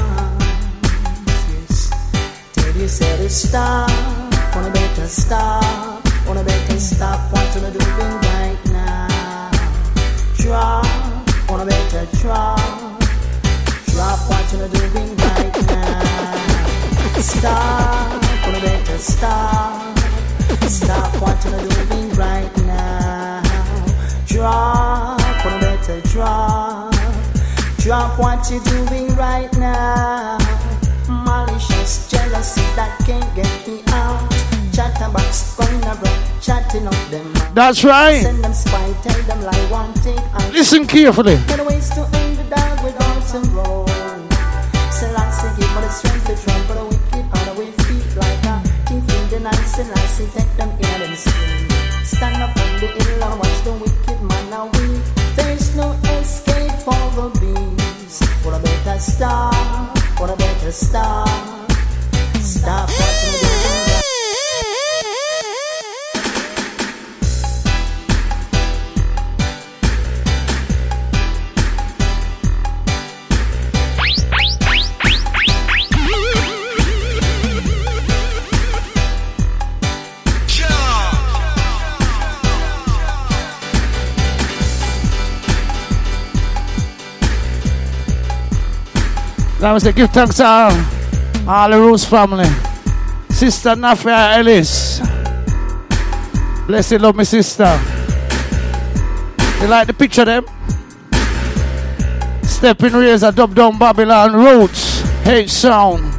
Yes. Tell you said to stop. Wanna better stop. Wanna better stop. Want to do it right now. Drop. Wanna better drop. Drop. Want to do it right now. Stop. Wanna better stop. Stop. Want to do it right now. Drop. Wanna better drop. Drop what you're doing right now. Malicious jealousy that can't get me out. Chatterbox going around, chatting up them. That's right. Send them spy, tell them lie, one take out. Listen carefully. Many ways to end the dog without a roll. Selassie give for the strength to trample the wicked on the way feet like a king in the night. Selassie take them in and skin. Stand up on the hill and watch the wicked man now weep. There's no escape for the beast. What a better stop, what a better stop. Stop watching the doing. That was the give thanks to all, all the Rose family. Sister Nafia Ellis. Blessed love, my sister. You like the picture them? Stepping Razor, Dub Down Babylon, Roots, H Sound.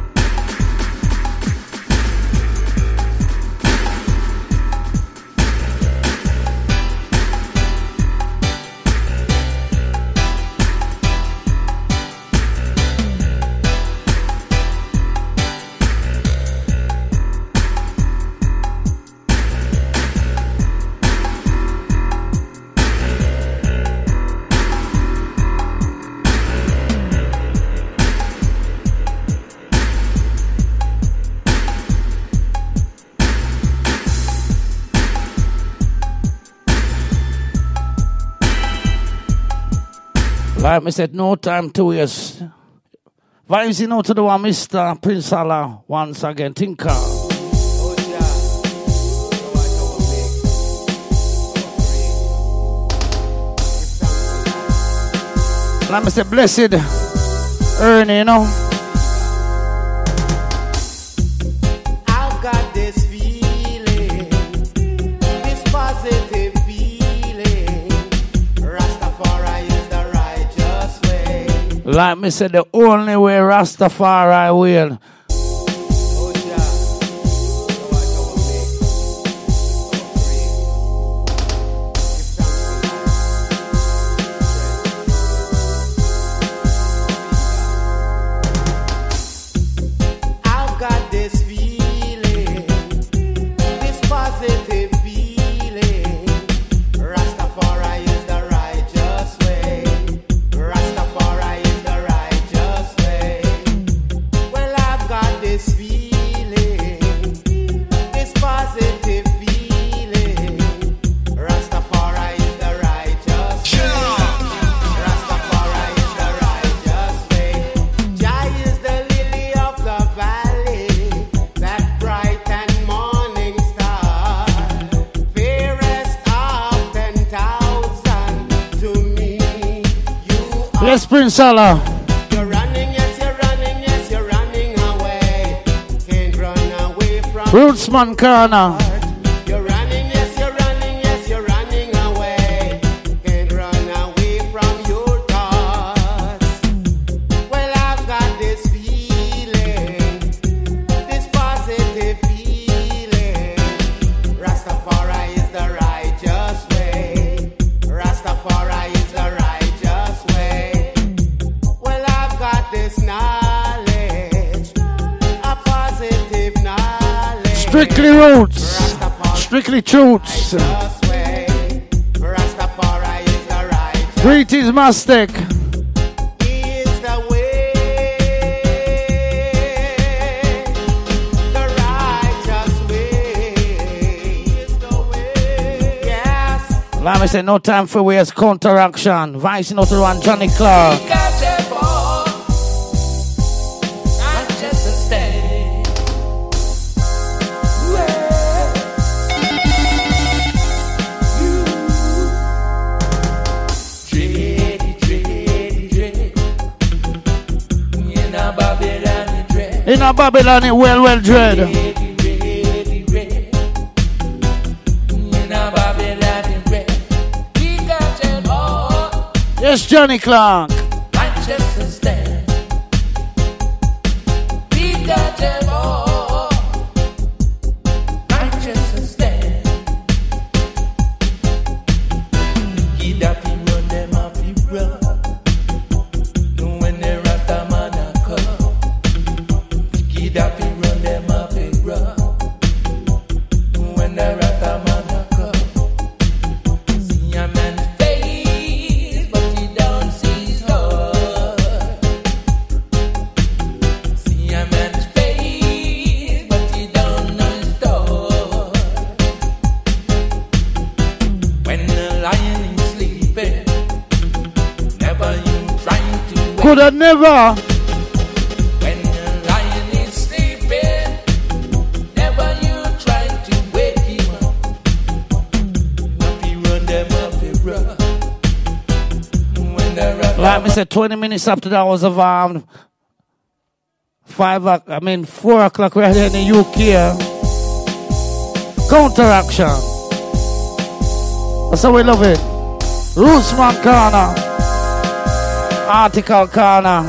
Like I said, no time to waste. Vibes, you know, to the one, Mister Prince Allah, once again, Tinker. Like I said, blessed Ernie, you know. I've got this feeling, this positive feeling. Rastafari is the righteous way. Like me said, the only way Rastafari will. Yes, Prince Allah. You're running, yes, you're running, yes, you're running away. Can't run away from Rootsman Corner. You're Strictly roots. Strictly truths. Greetings, Mastic. Like I said, no time for waste, counteraction. Vice not to run Johnny Clark. In a Babylon, it well, well dread. Yes, Johnny Clark. Manchester stand. We got them all. Manchester stand. He that he run them off the run. When they rat a man a come. He that he run them off the run. When they rat a man a come. See a man's face, but he don't see his heart. See a man's face, but he don't know his thought. When the lion is sleeping, never you try to wake. Could have never. When the lion is sleeping, never you try to wake him up. If you run them up, they run. When the rat Like me said, twenty minutes after the hours of um, five, o- I mean four o'clock right here in the U K. Counteraction. That's how we love it. Rootsman Corner. Article Corner.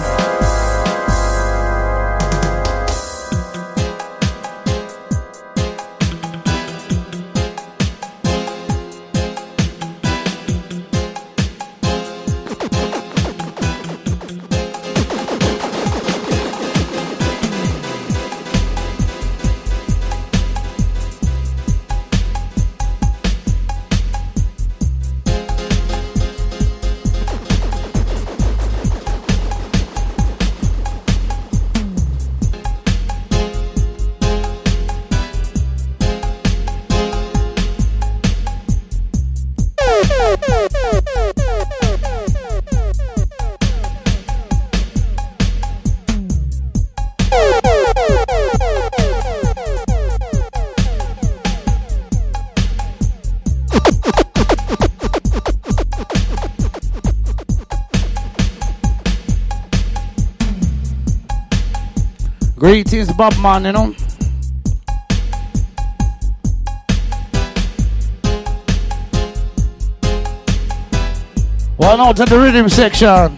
Greetings, Bob Man, you know. One out of the rhythm section.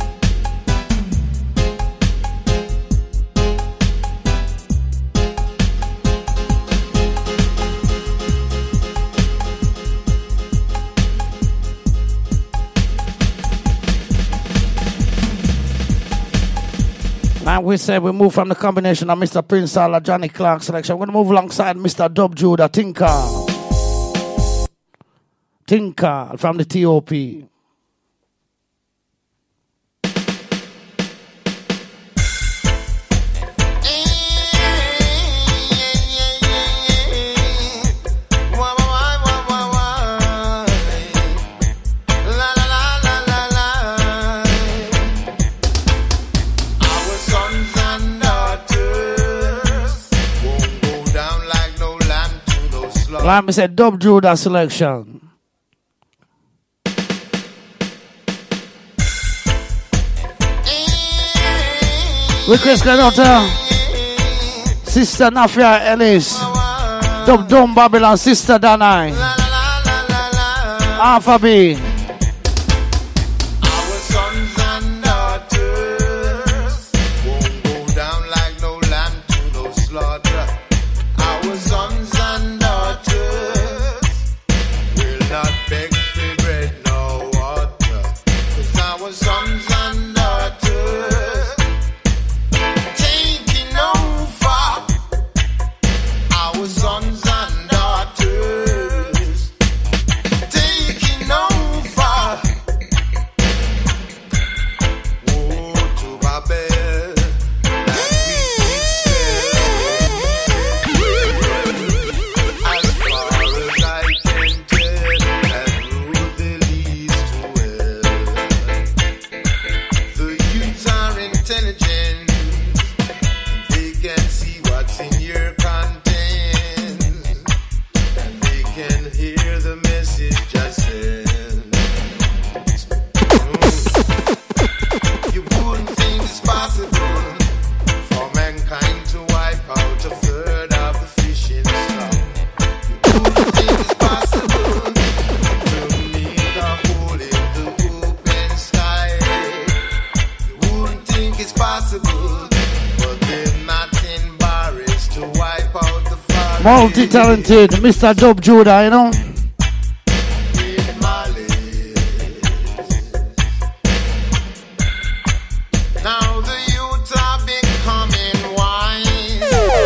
And we said we move from the combination of Mister Prince Alla, Johnny Clark selection. We're going to move alongside Mister Dub Judah, Tinker. Tinker from the T O P. Like me said, Dub Judah selection. Request going out to Sister Nafia Ellis, Dub Dome Babylon, Sister Danai, Alpha B. Our sons and daughters won't go down like no lamb to no slaughter. Our sons and daughters will not beg for bread nor water. 'Cause our sons and daughters taking over. Our sons it's possible, but they're not embarrassed to wipe out the fire. Multi-talented, Mister Dub Judah, you know. Now the youth are becoming wise.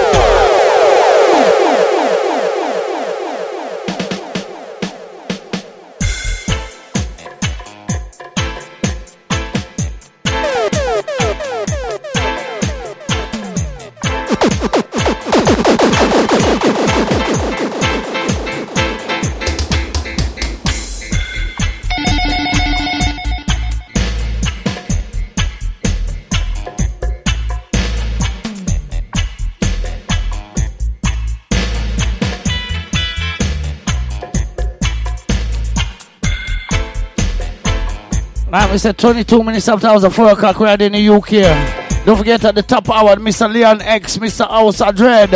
Right, we said twenty-two minutes after hours of four o'clock, we're in the U K. Don't forget at the top hour, Mister Leon X, Mister House of Dread.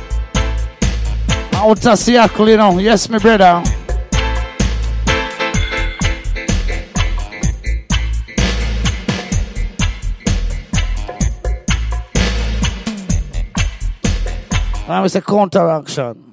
Out of Seattle, you know. Yes, my brother. Right, we say counteraction.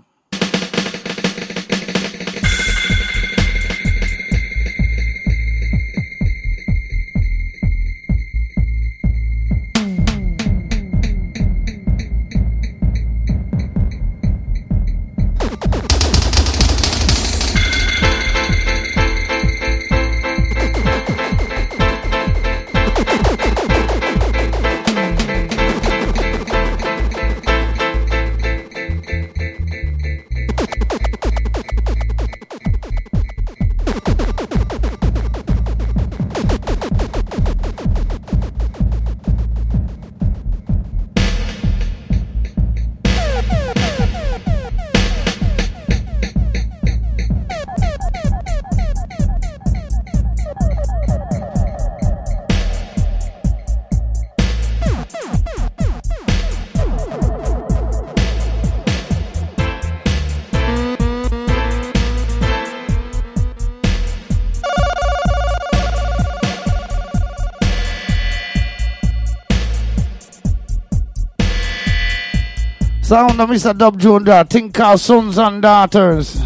Sound of Mister Dub Junior, think our sons and daughters.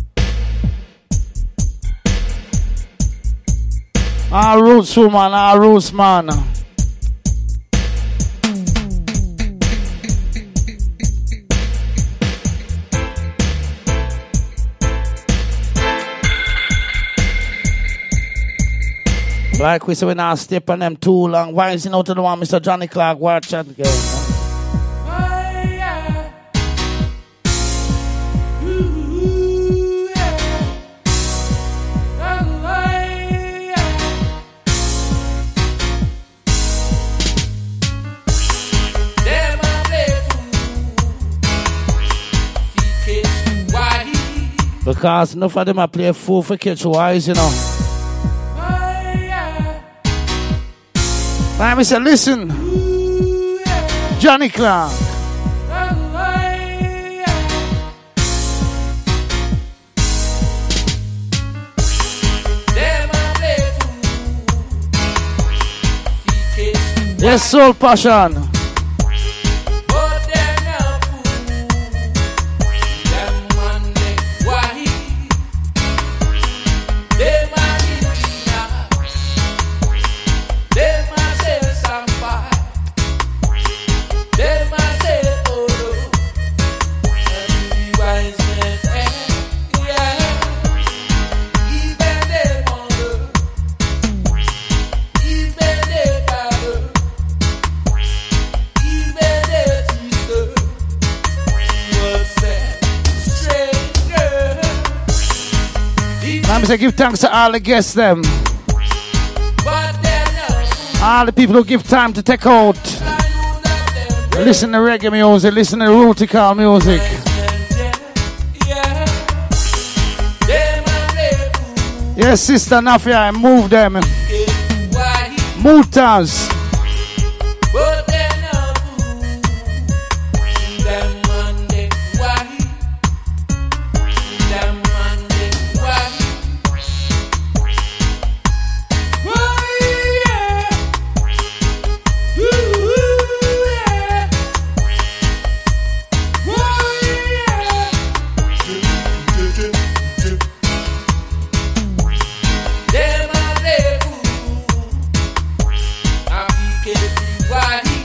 Our roots woman, our roots man. Like we say, we not step on them too long. Why is he not to the one Mister Johnny Clark watch that game? Because enough of them are play fool for catch wise, you know. Let me say, listen. Johnny Clark. Yes, soul passion. Say give thanks to all the guests them. All the people who give time to take out. Listen to reggae music, listen to rootical music. Yes, Sister Nafia, move them. Mutas. Woo! everybody.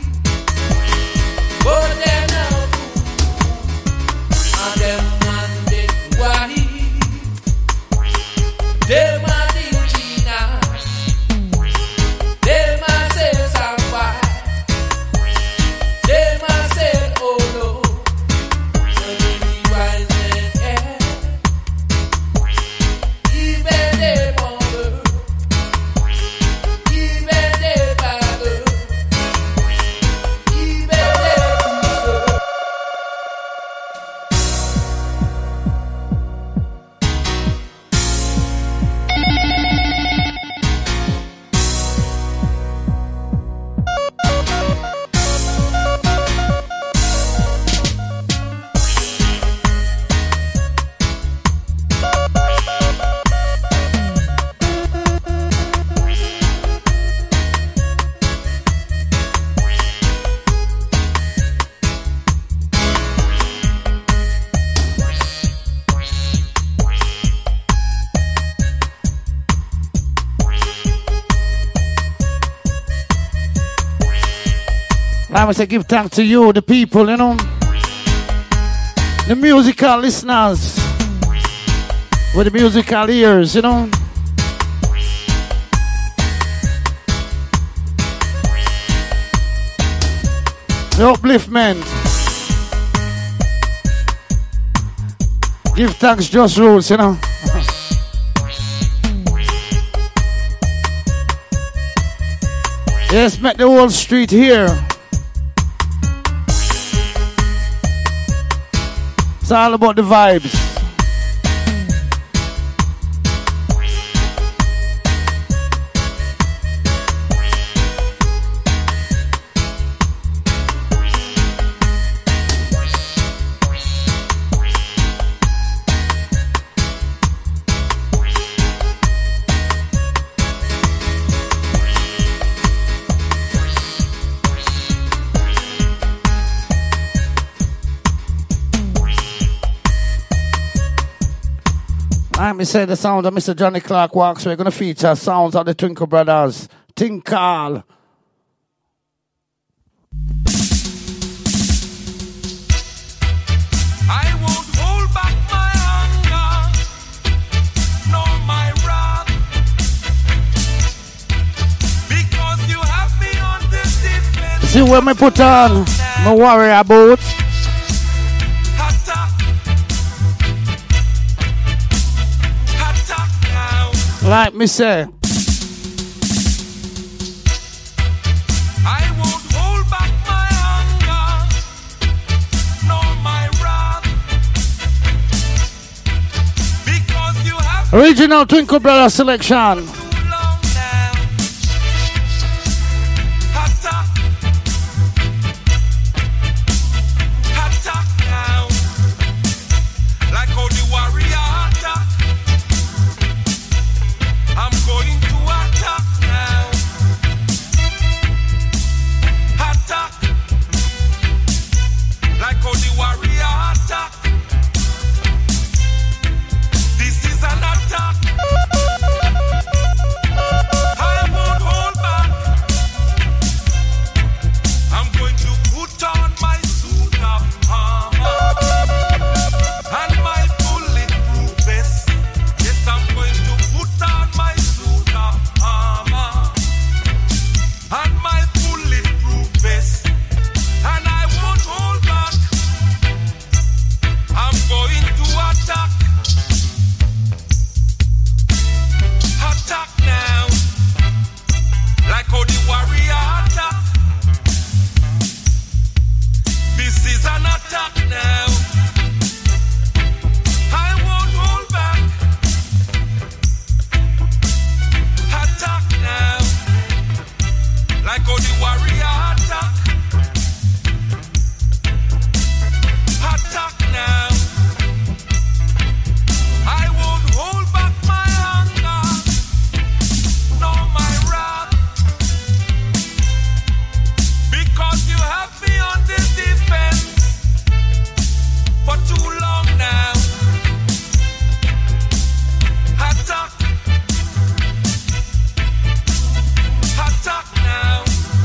But them no fool, and them man dead why. Them a the genius, them a say somebody, them a say oh no, so the wise men eh, even they mother, even they father, even they sister. I must say give thanks to you, the people, you know. The musical listeners. With the musical ears, you know. The upliftment. Give thanks, Just Rules, you know. Yes, make the whole street here. It's all about the vibes. Let me say the sound of Mister Johnny Clark Walks. We're going to feature sounds of the Twinkle Brothers. Tinkle. I won't hold back my hunger, nor my wrath, because you have me on this defense. See where me put on my warrior boots. Like me say, I won't hold back my hunger, nor my wrath, because you have original Twinkle Brother selection. too long now. Attack, attack now, like how the warrior attack. I'm going to attack now. Attack. Like how the warrior attack. This is an attack. I won't hold back. I'm going to put on my suit of armor and my bulletproof vest. Yes, I'm going to put on my suit of armor and my bulletproof vest, and I won't hold back. I'm going to attack. Attack now, like how the warrior attack. This is an attack now. I won't hold back. Attack now, like how the warrior attack. Attack now. I won't hold back my hunger, nor my wrath, because you have me on this defense for too long now. Attack. Attack now.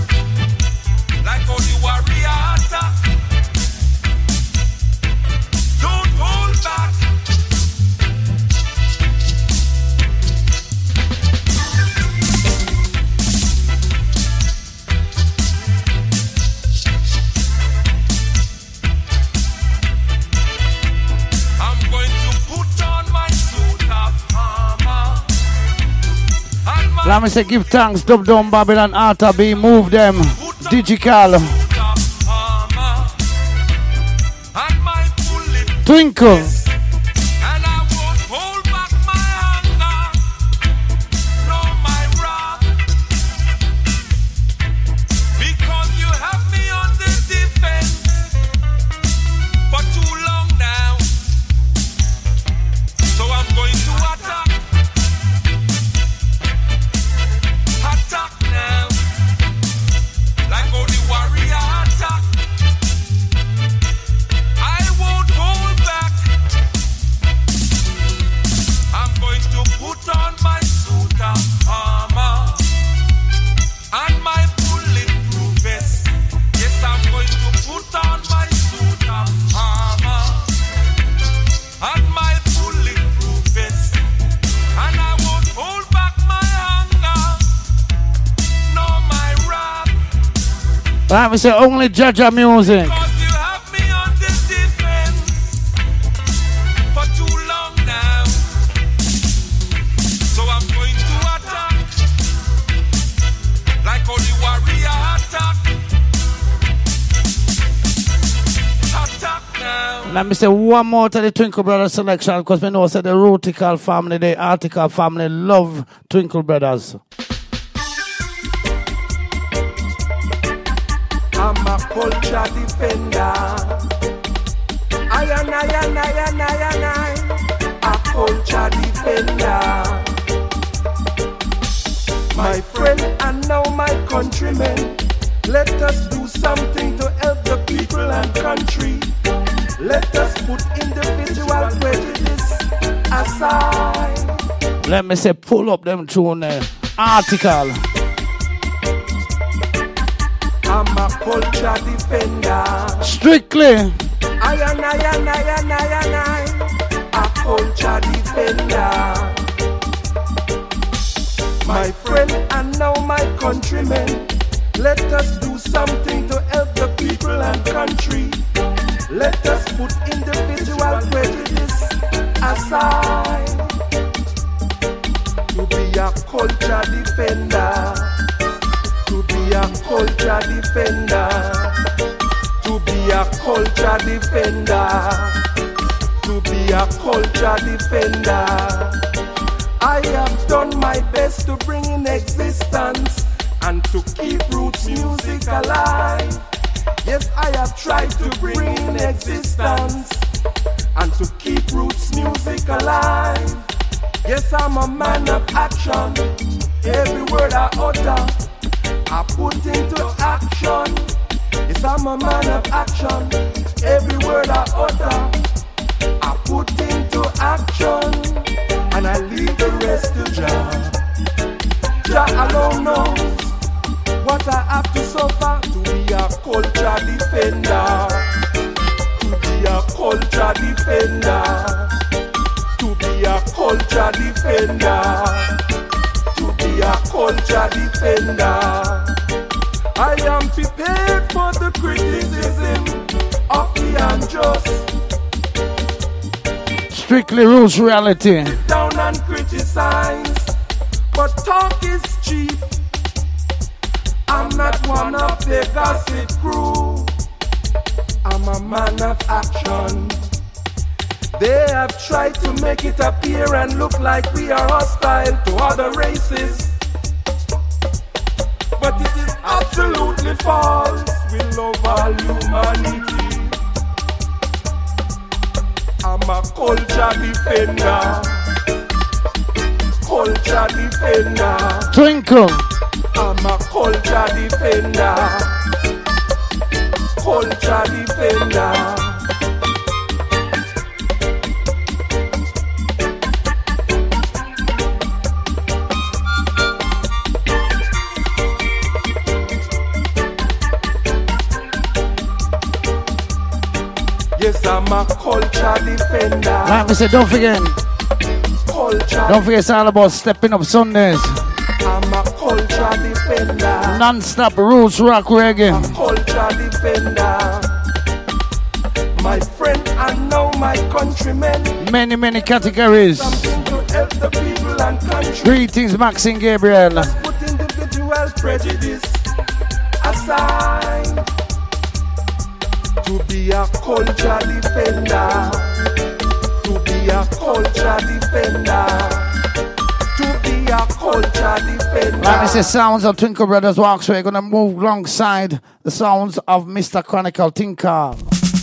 Let me say give thanks, Dub Down Babylon, Arta B, move them, Digital, Twinkle. Let me say only Jaja music. Cause you have me on the defense for too long now. So I'm going to attack like how the warrior attack. Attack now. Let me say one more to the Twinkle Brothers selection because we know that the Rutical family, the Article family love Twinkle Brothers. I'm a culture defender. I and I and I and I and I, a culture defender. My friend and now my countrymen, let us do something to help the people and country. Let us put individual prejudice aside. Let me say pull up them tune there. Article. I'm a culture defender. Strictly. I and I and I and I and I, a culture defender. My friend and now my countrymen, let us do something to help the people and country. Let us put individual prejudice aside. To be a culture defender. To be a culture defender. To be a culture defender. To be a culture defender. I have done my best to bring in existence and to keep roots music alive. Yes, I have tried to bring in existence and to keep roots music alive. Yes, I'm a man of action. Every word I utter, I put into action. Yes, I'm a man of action. Every word I utter, I put into action. And I leave the rest to Jah. Jah alone knows what I have to suffer to be a culture defender. To be a culture defender. To be a culture defender. To be a culture defender. I am prepared for the criticism of the unjust. Strictly Roots reality. Sit down and criticize, but talk is cheap. I'm not one of the gossip crew. I'm a man of action. They have tried to make it appear and look like we are hostile to other races, but it is absolutely false. We love all humanity. I'm a culture defender. Culture defender. Twinkle. I'm a culture defender. Culture defender. Yes, I'm a culture defender. Like we said, don't forget. Culture. Don't forget, it's all about stepping up Sundays. I'm a culture defender. Non-stop roots rock reggae. A culture defender. my friend and now my countrymen. Many, many categories. Something to help the people and country. Greetings, Maxine Gabriel. Let's put individual prejudice aside to be a culture defender. To be a culture defender. To be a culture defender. Like I say, sounds of Twinkle Brothers Walks. We're gonna move alongside the sounds of Mister Chronicle Tinker.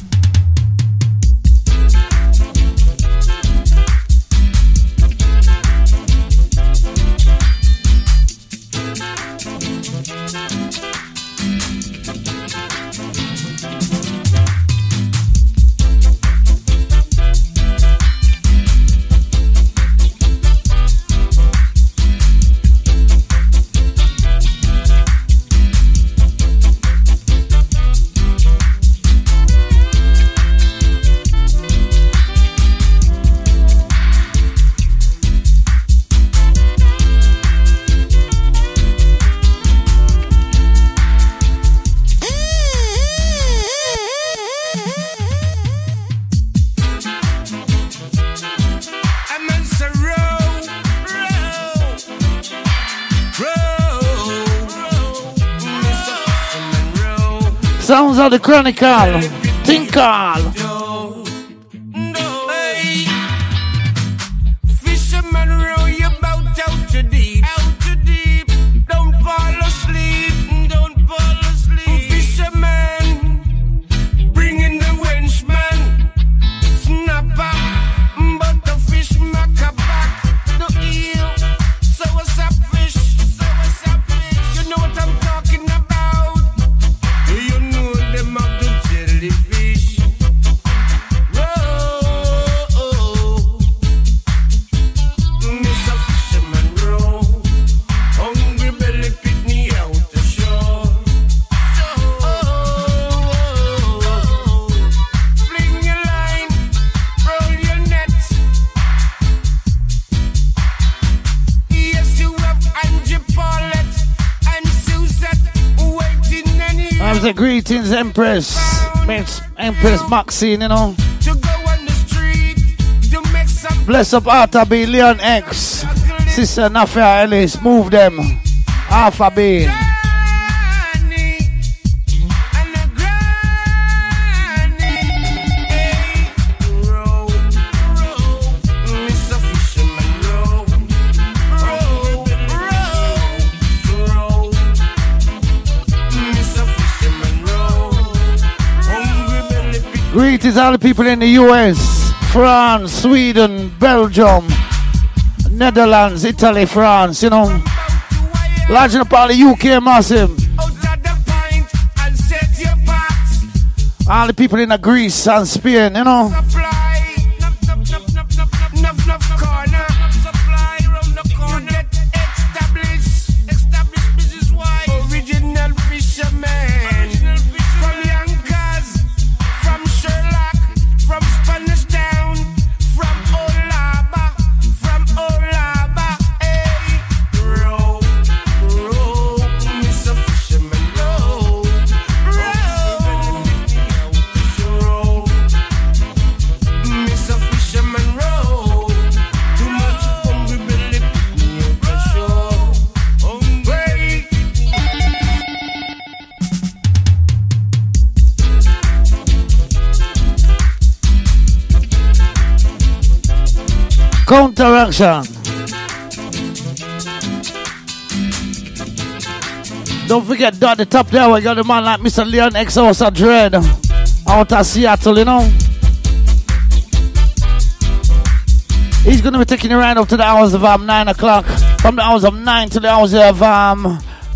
Sounds of the Chronicle, Tinkle. Fisherman row you bout out to deep, out to deep. Don't fall asleep, don't fall asleep. Fisherman, bring in the wenchman, snapper, but the fish maca back the eel. So what's up, fish? So what's up, fish? You know what I'm talking about? You know them of the jellyfish. Row, Mister Fisherman row. Hungry belly pick me out the shore. So, fling your line, roll your net. Yes, you have Angie Paulette and Suzette waiting on you. I was a greetings, Empress. Miss Empress Maxine, you know. To go on the street to make some Bless up Arthur B, Leon X, Sister Nafia Ellis, move them. Alpha B. granny and a granny. Hey, row, row, Mister Fisherman row, row, row, row, Mister Fisherman row. Hungry belly pick Greetings all the people in the U S, France, Sweden, Belgium, Netherlands, Italy, France, you know. Large up all the U K massive. out of the pint and set your box. All the people in the Greece and Spain, you know. Supply, nuff, nuff, nuff, nuff, nuff, nuff, nuff, corner. Supply round the corner. You get established, established business wise. Original fisherman, from Yonkers, from Sherlock, from Spanish Town, from Olaba, from Olaba. Hey, row, row, Mister Fisherman, row, row, row. Mister Fisherman row. Too much hungry belly pick me out the shore. Hungry. Counteraction. Don't forget, at the top there, we got a man like Mister Leon X House of Dread out of Seattle, you know. He's going to be taking you right up to the hours of um, nine o'clock. From the hours of nine to the hours of um,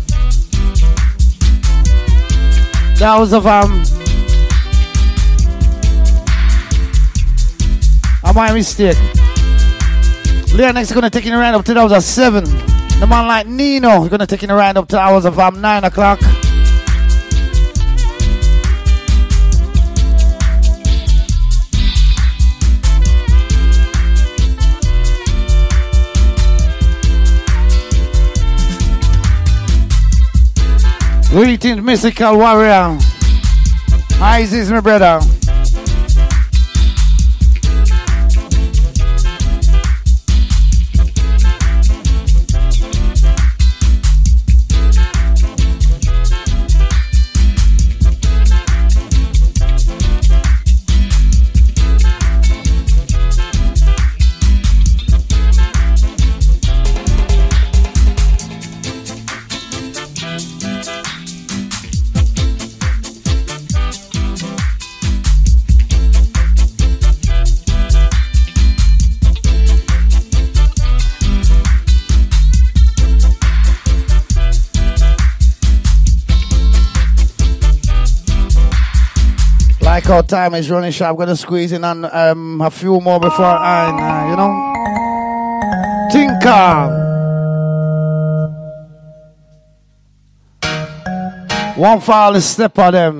the hours of um. Am I mistake? Leon X is going to take you right up to the hours of seven. The man like Nino is going to take you right up to the hours of um, nine o'clock. Greetings, mystical warrior. Isis, my brother. Like our time is running short, I'm gonna squeeze in on um, a few more before I, uh, you know. Tinker. One for all the step of them.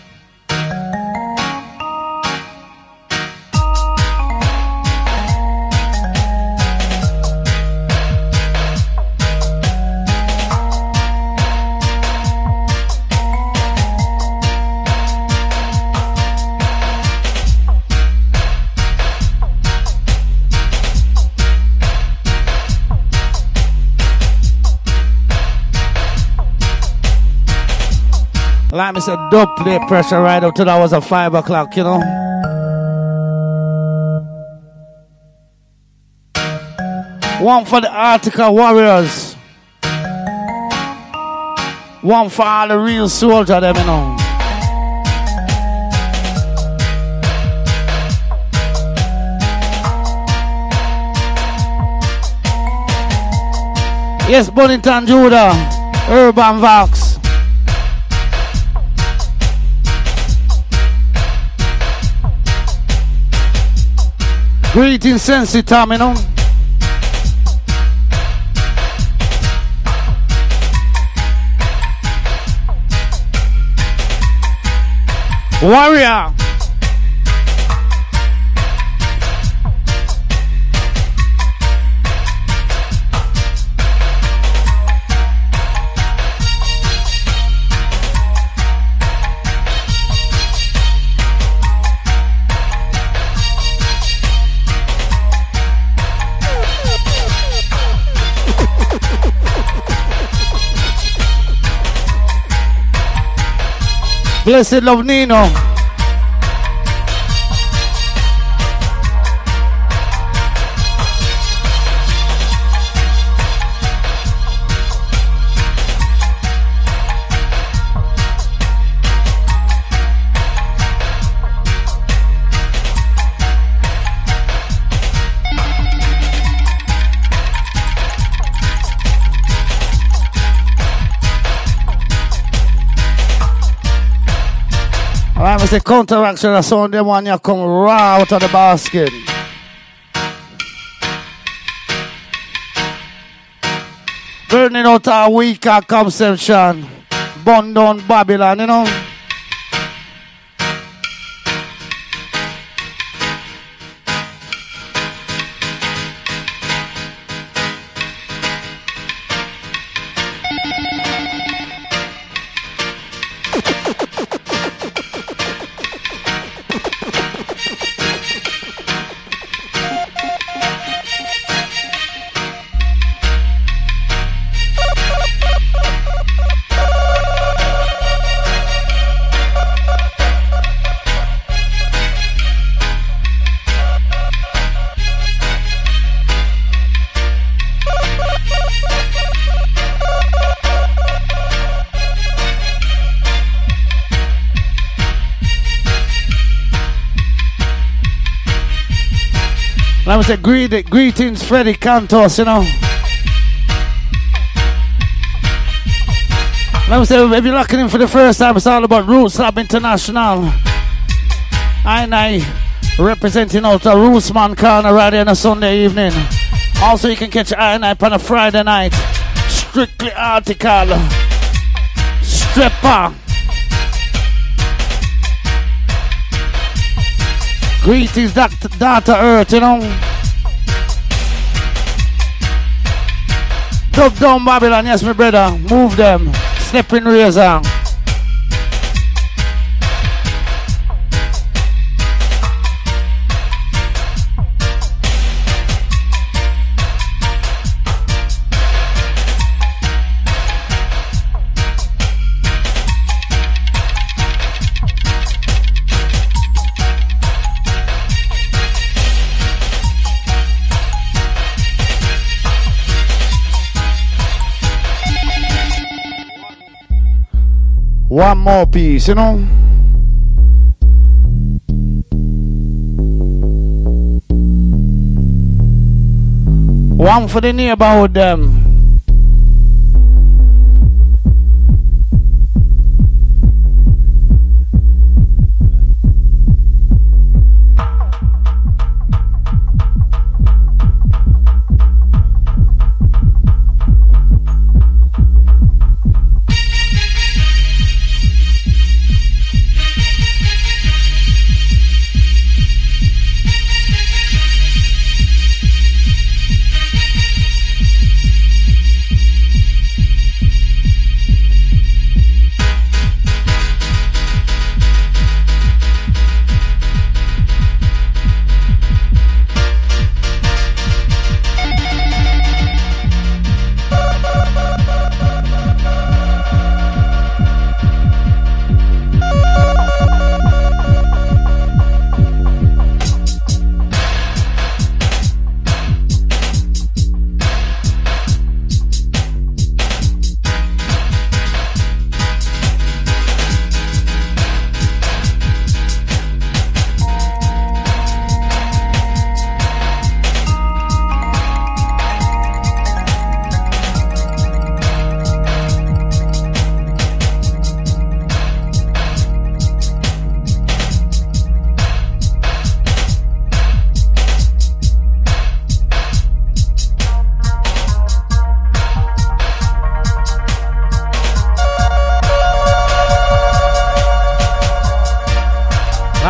Like me said, dope play pressure right up till that was at five o'clock, you know. One for the Arctica Warriors. One for all the real soldiers, them, you know. Yes, Bonington Judah, Urban Vox. Greetings, Sensi Tom, you know. Warrior. Blessed Love Nino. I say counteraction, I saw them one you come raw out of the basket. Burning out our weaker conception. Burn down Babylon, you know. I would say greet, greetings, Freddie Cantos, you know. I would say if you're locking in for the first time, it's all about Roots Lab International. I and I representing out a Roots Man Corner right here on a Sunday evening. Also, you can catch I and I on a Friday night. Strictly Article. Stripper. Greetings, Doctor Data Earth, you know. Dub down Babylon, yes, my brother. Move them. Stepping razor. One more piece, you know. One for the neighborhood, them.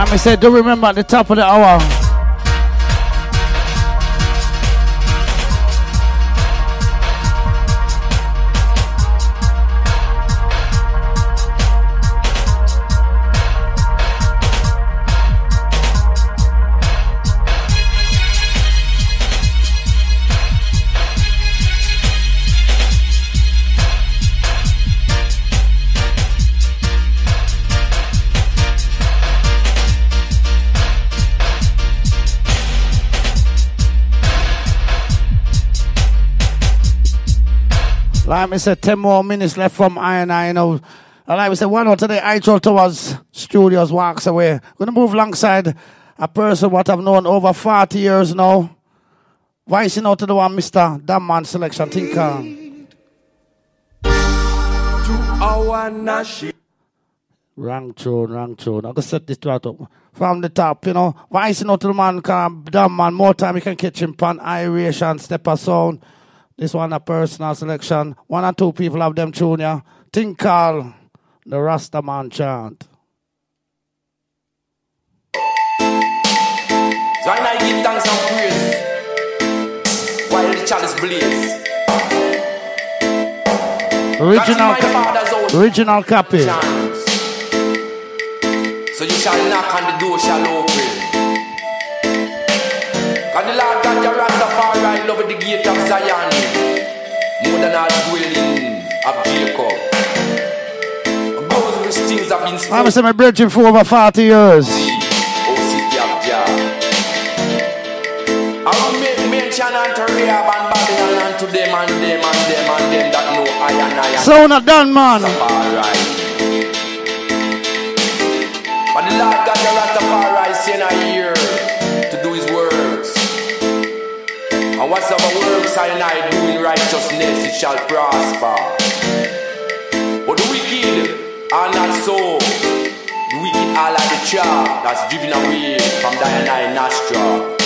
Like I said, do remember at the top of the hour. Like I said, ten more minutes left from I and I, you know. And like we said, one out of the Itrol Towers Studios walks away. Gonna move alongside a person what I've known over forty years now. Voicing out to the one, Mister Damman Selection Thinker. To our nation. Wrong tune, wrong tune. I'm gonna set this right up. From the top, you know. Voicing out to the man called Damman. More time you can catch him on Iration, Stepper Sound. This one a personal selection. One or two people have them tune, yeah. Tinkal, the Rasta Man chant. So I give thanks and praise while the chalice blaze. Original, ca- original copy. Chance. So you shall knock and the door shall open. And the Lord God your Rastafari love the gate of Zion more than all the dwelling of Jacob. Those things have been spoken. I'm saying my bridging for over forty years. Oh, city of Jah. I will make mention unto Rahab and Babylon and to them and them and them and them that know I and I. So not done, man. Rastafari. But the Lord God your Rastafari sent a year to do his works. And whatsoever works I and I do in righteousness, it shall prosper. But the wicked are not so. The wicked are like the chaff that's driven away from Diana Nastra.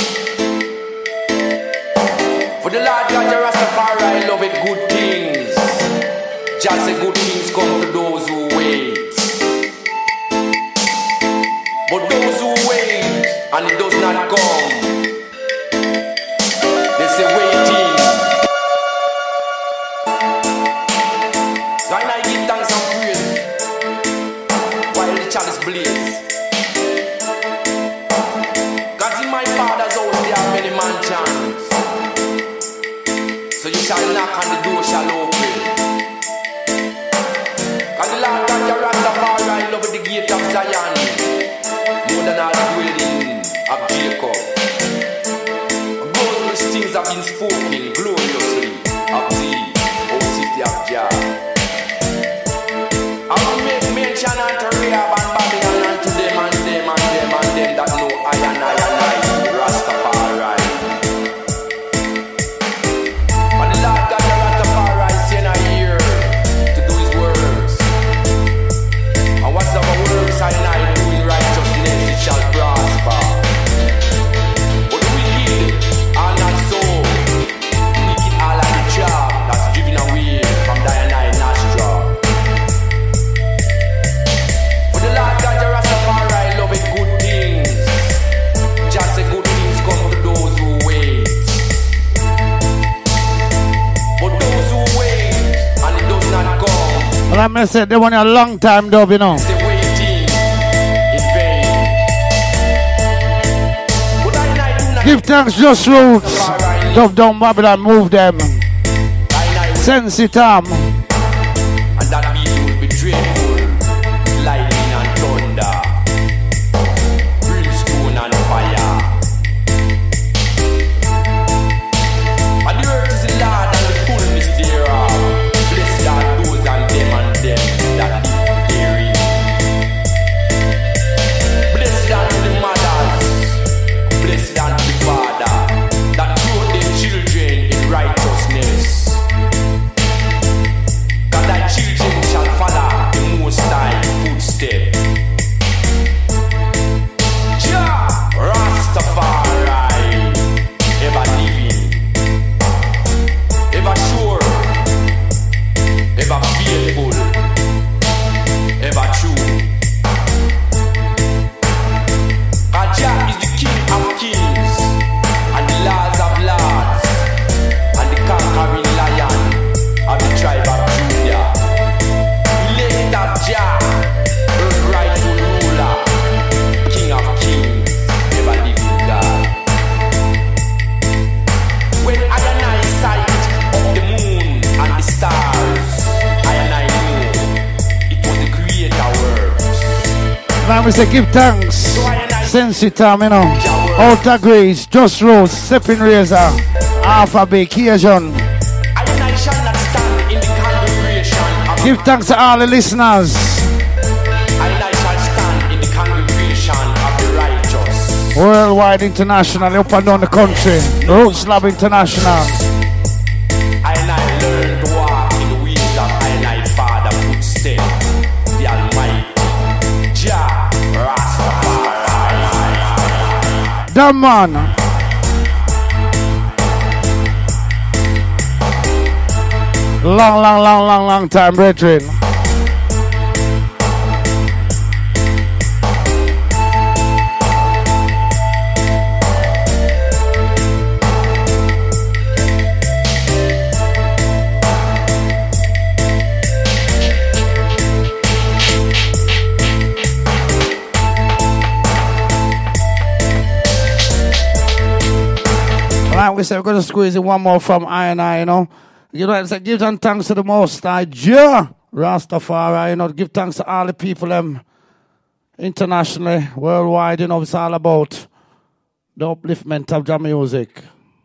For the Lord God, the Rastafari, love it good things. Just say good things come to those who wait. But those who wait and it does not come, they say waiting. So I give thanks and praise while the chalice blaze. Cause in my Father's house there are many mansions. So you shall knock and the door shall open. Cause the Lord God your Rastafari love the gate of Zion more than all the dwelling of Jacob. Those things have been spoken gloriously of thee, O city of Jah. I will make mention unto Rahab and Babylon and to them and them and them and them that know I and I and I, Rastafari. And the Lord God the Rastafari sent a year to do his works. And whatsoever works I and I do in righteousness, it shall prosper. But the wicked are not so. The wicked are like the chaff that's driven away from Diana Nastra. For the Lord God the Rastafari love it good things. Just say good things come to those who wait. But those who wait and it does not come, Well, I'm gonna say they want a long time, though, you know. say waiting in vain. But I and I do not Give thanks, just roots. Rastafari Dub down Babylon, move them. I and I will- Sense it, um. and that beat will be dreadful, lightning and thunder, brimstone and fire. And the earth is the Lord and the fullness thereof. Blessed are those and them and them that live therein. Blessed are the mothers, blessed are the father that grow their children in righteousness. Now we say give thanks. Sensi time, you know. Outer Grace, Just Rose, Stepping Razor, Alpha Bay, Cajun. Give thanks to all the listeners. Worldwide, international, up and down the country. Roots Lab International. I and I learned to walk in the ways of I and I Father footsteps. The Almighty Jah Rastafari. Damn man. Long, long, long, long, long time, brethren. Like we said, we're going to squeeze in one more from I and I, you know. You know, it's like give them thanks to the Most High, Jah Rastafari, you know, give thanks to all the people um, internationally, worldwide, you know, it's all about the upliftment of Jah music.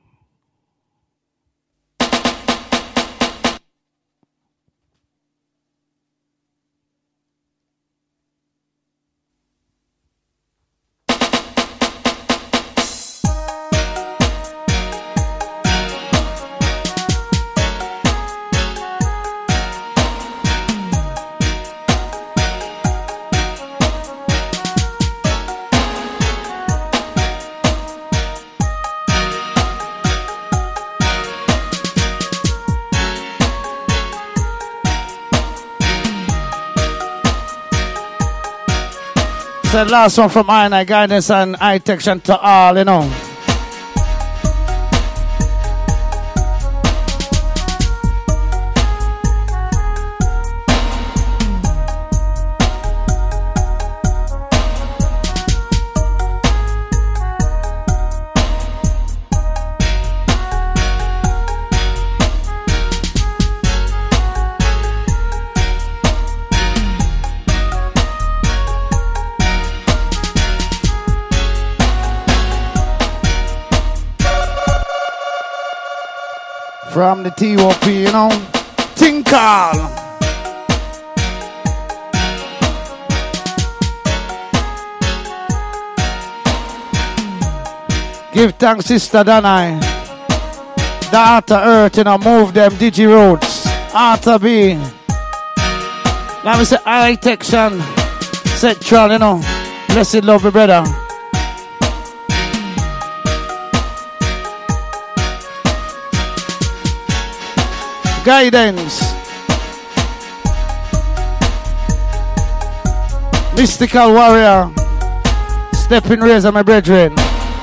The last one from I and I, guidance and eye protection to all, you know. From the T O P, you know, Tinkal. Give thanks, Sister Danai. The Outer Earth, you know, move them Digi Roots. Outer B. Let me say, eye protection. Central, you know. Blessed love, brother. Guidance. Mystical warrior. Stepping Razor, my brethren.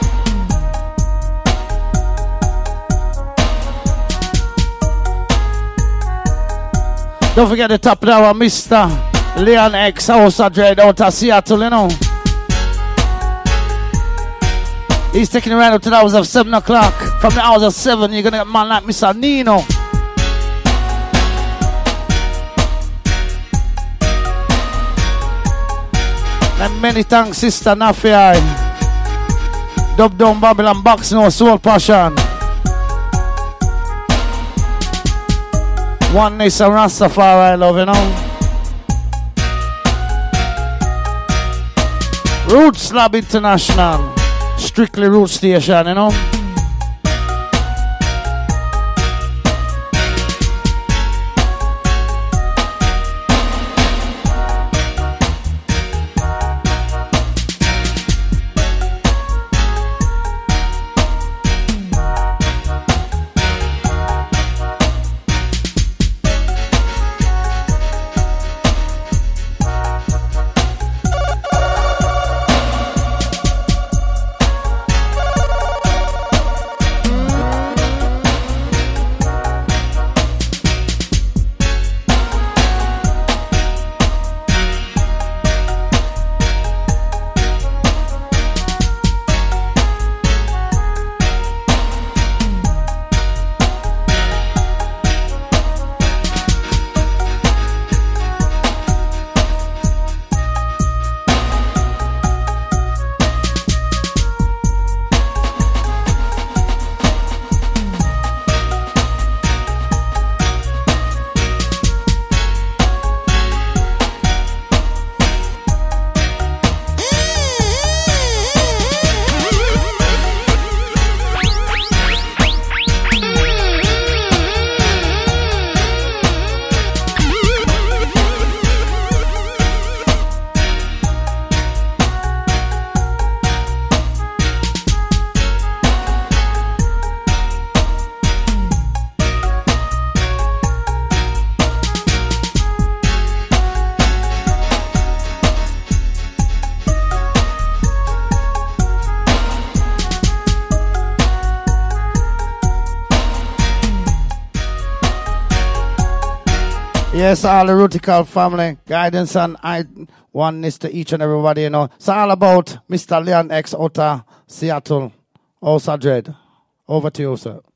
Don't forget the top now, Mister Leon X, House of Dread out of Seattle, you know. He's taking it right up to the hours of seven o'clock. From the hours of seven, you're gonna get a man like Mister Nino. And many thanks, Sister Nafi. Dub Down Babylon Box, no Soul Passion. One Nation Rastafari, love, you know. Roots Lab International. Strictly Roots Station, you know. Yes, all the Rutical family, guidance and I oneness to each and everybody, you know. It's all about Mister Leon X out of Seattle, Osa Dread. Over to you, sir.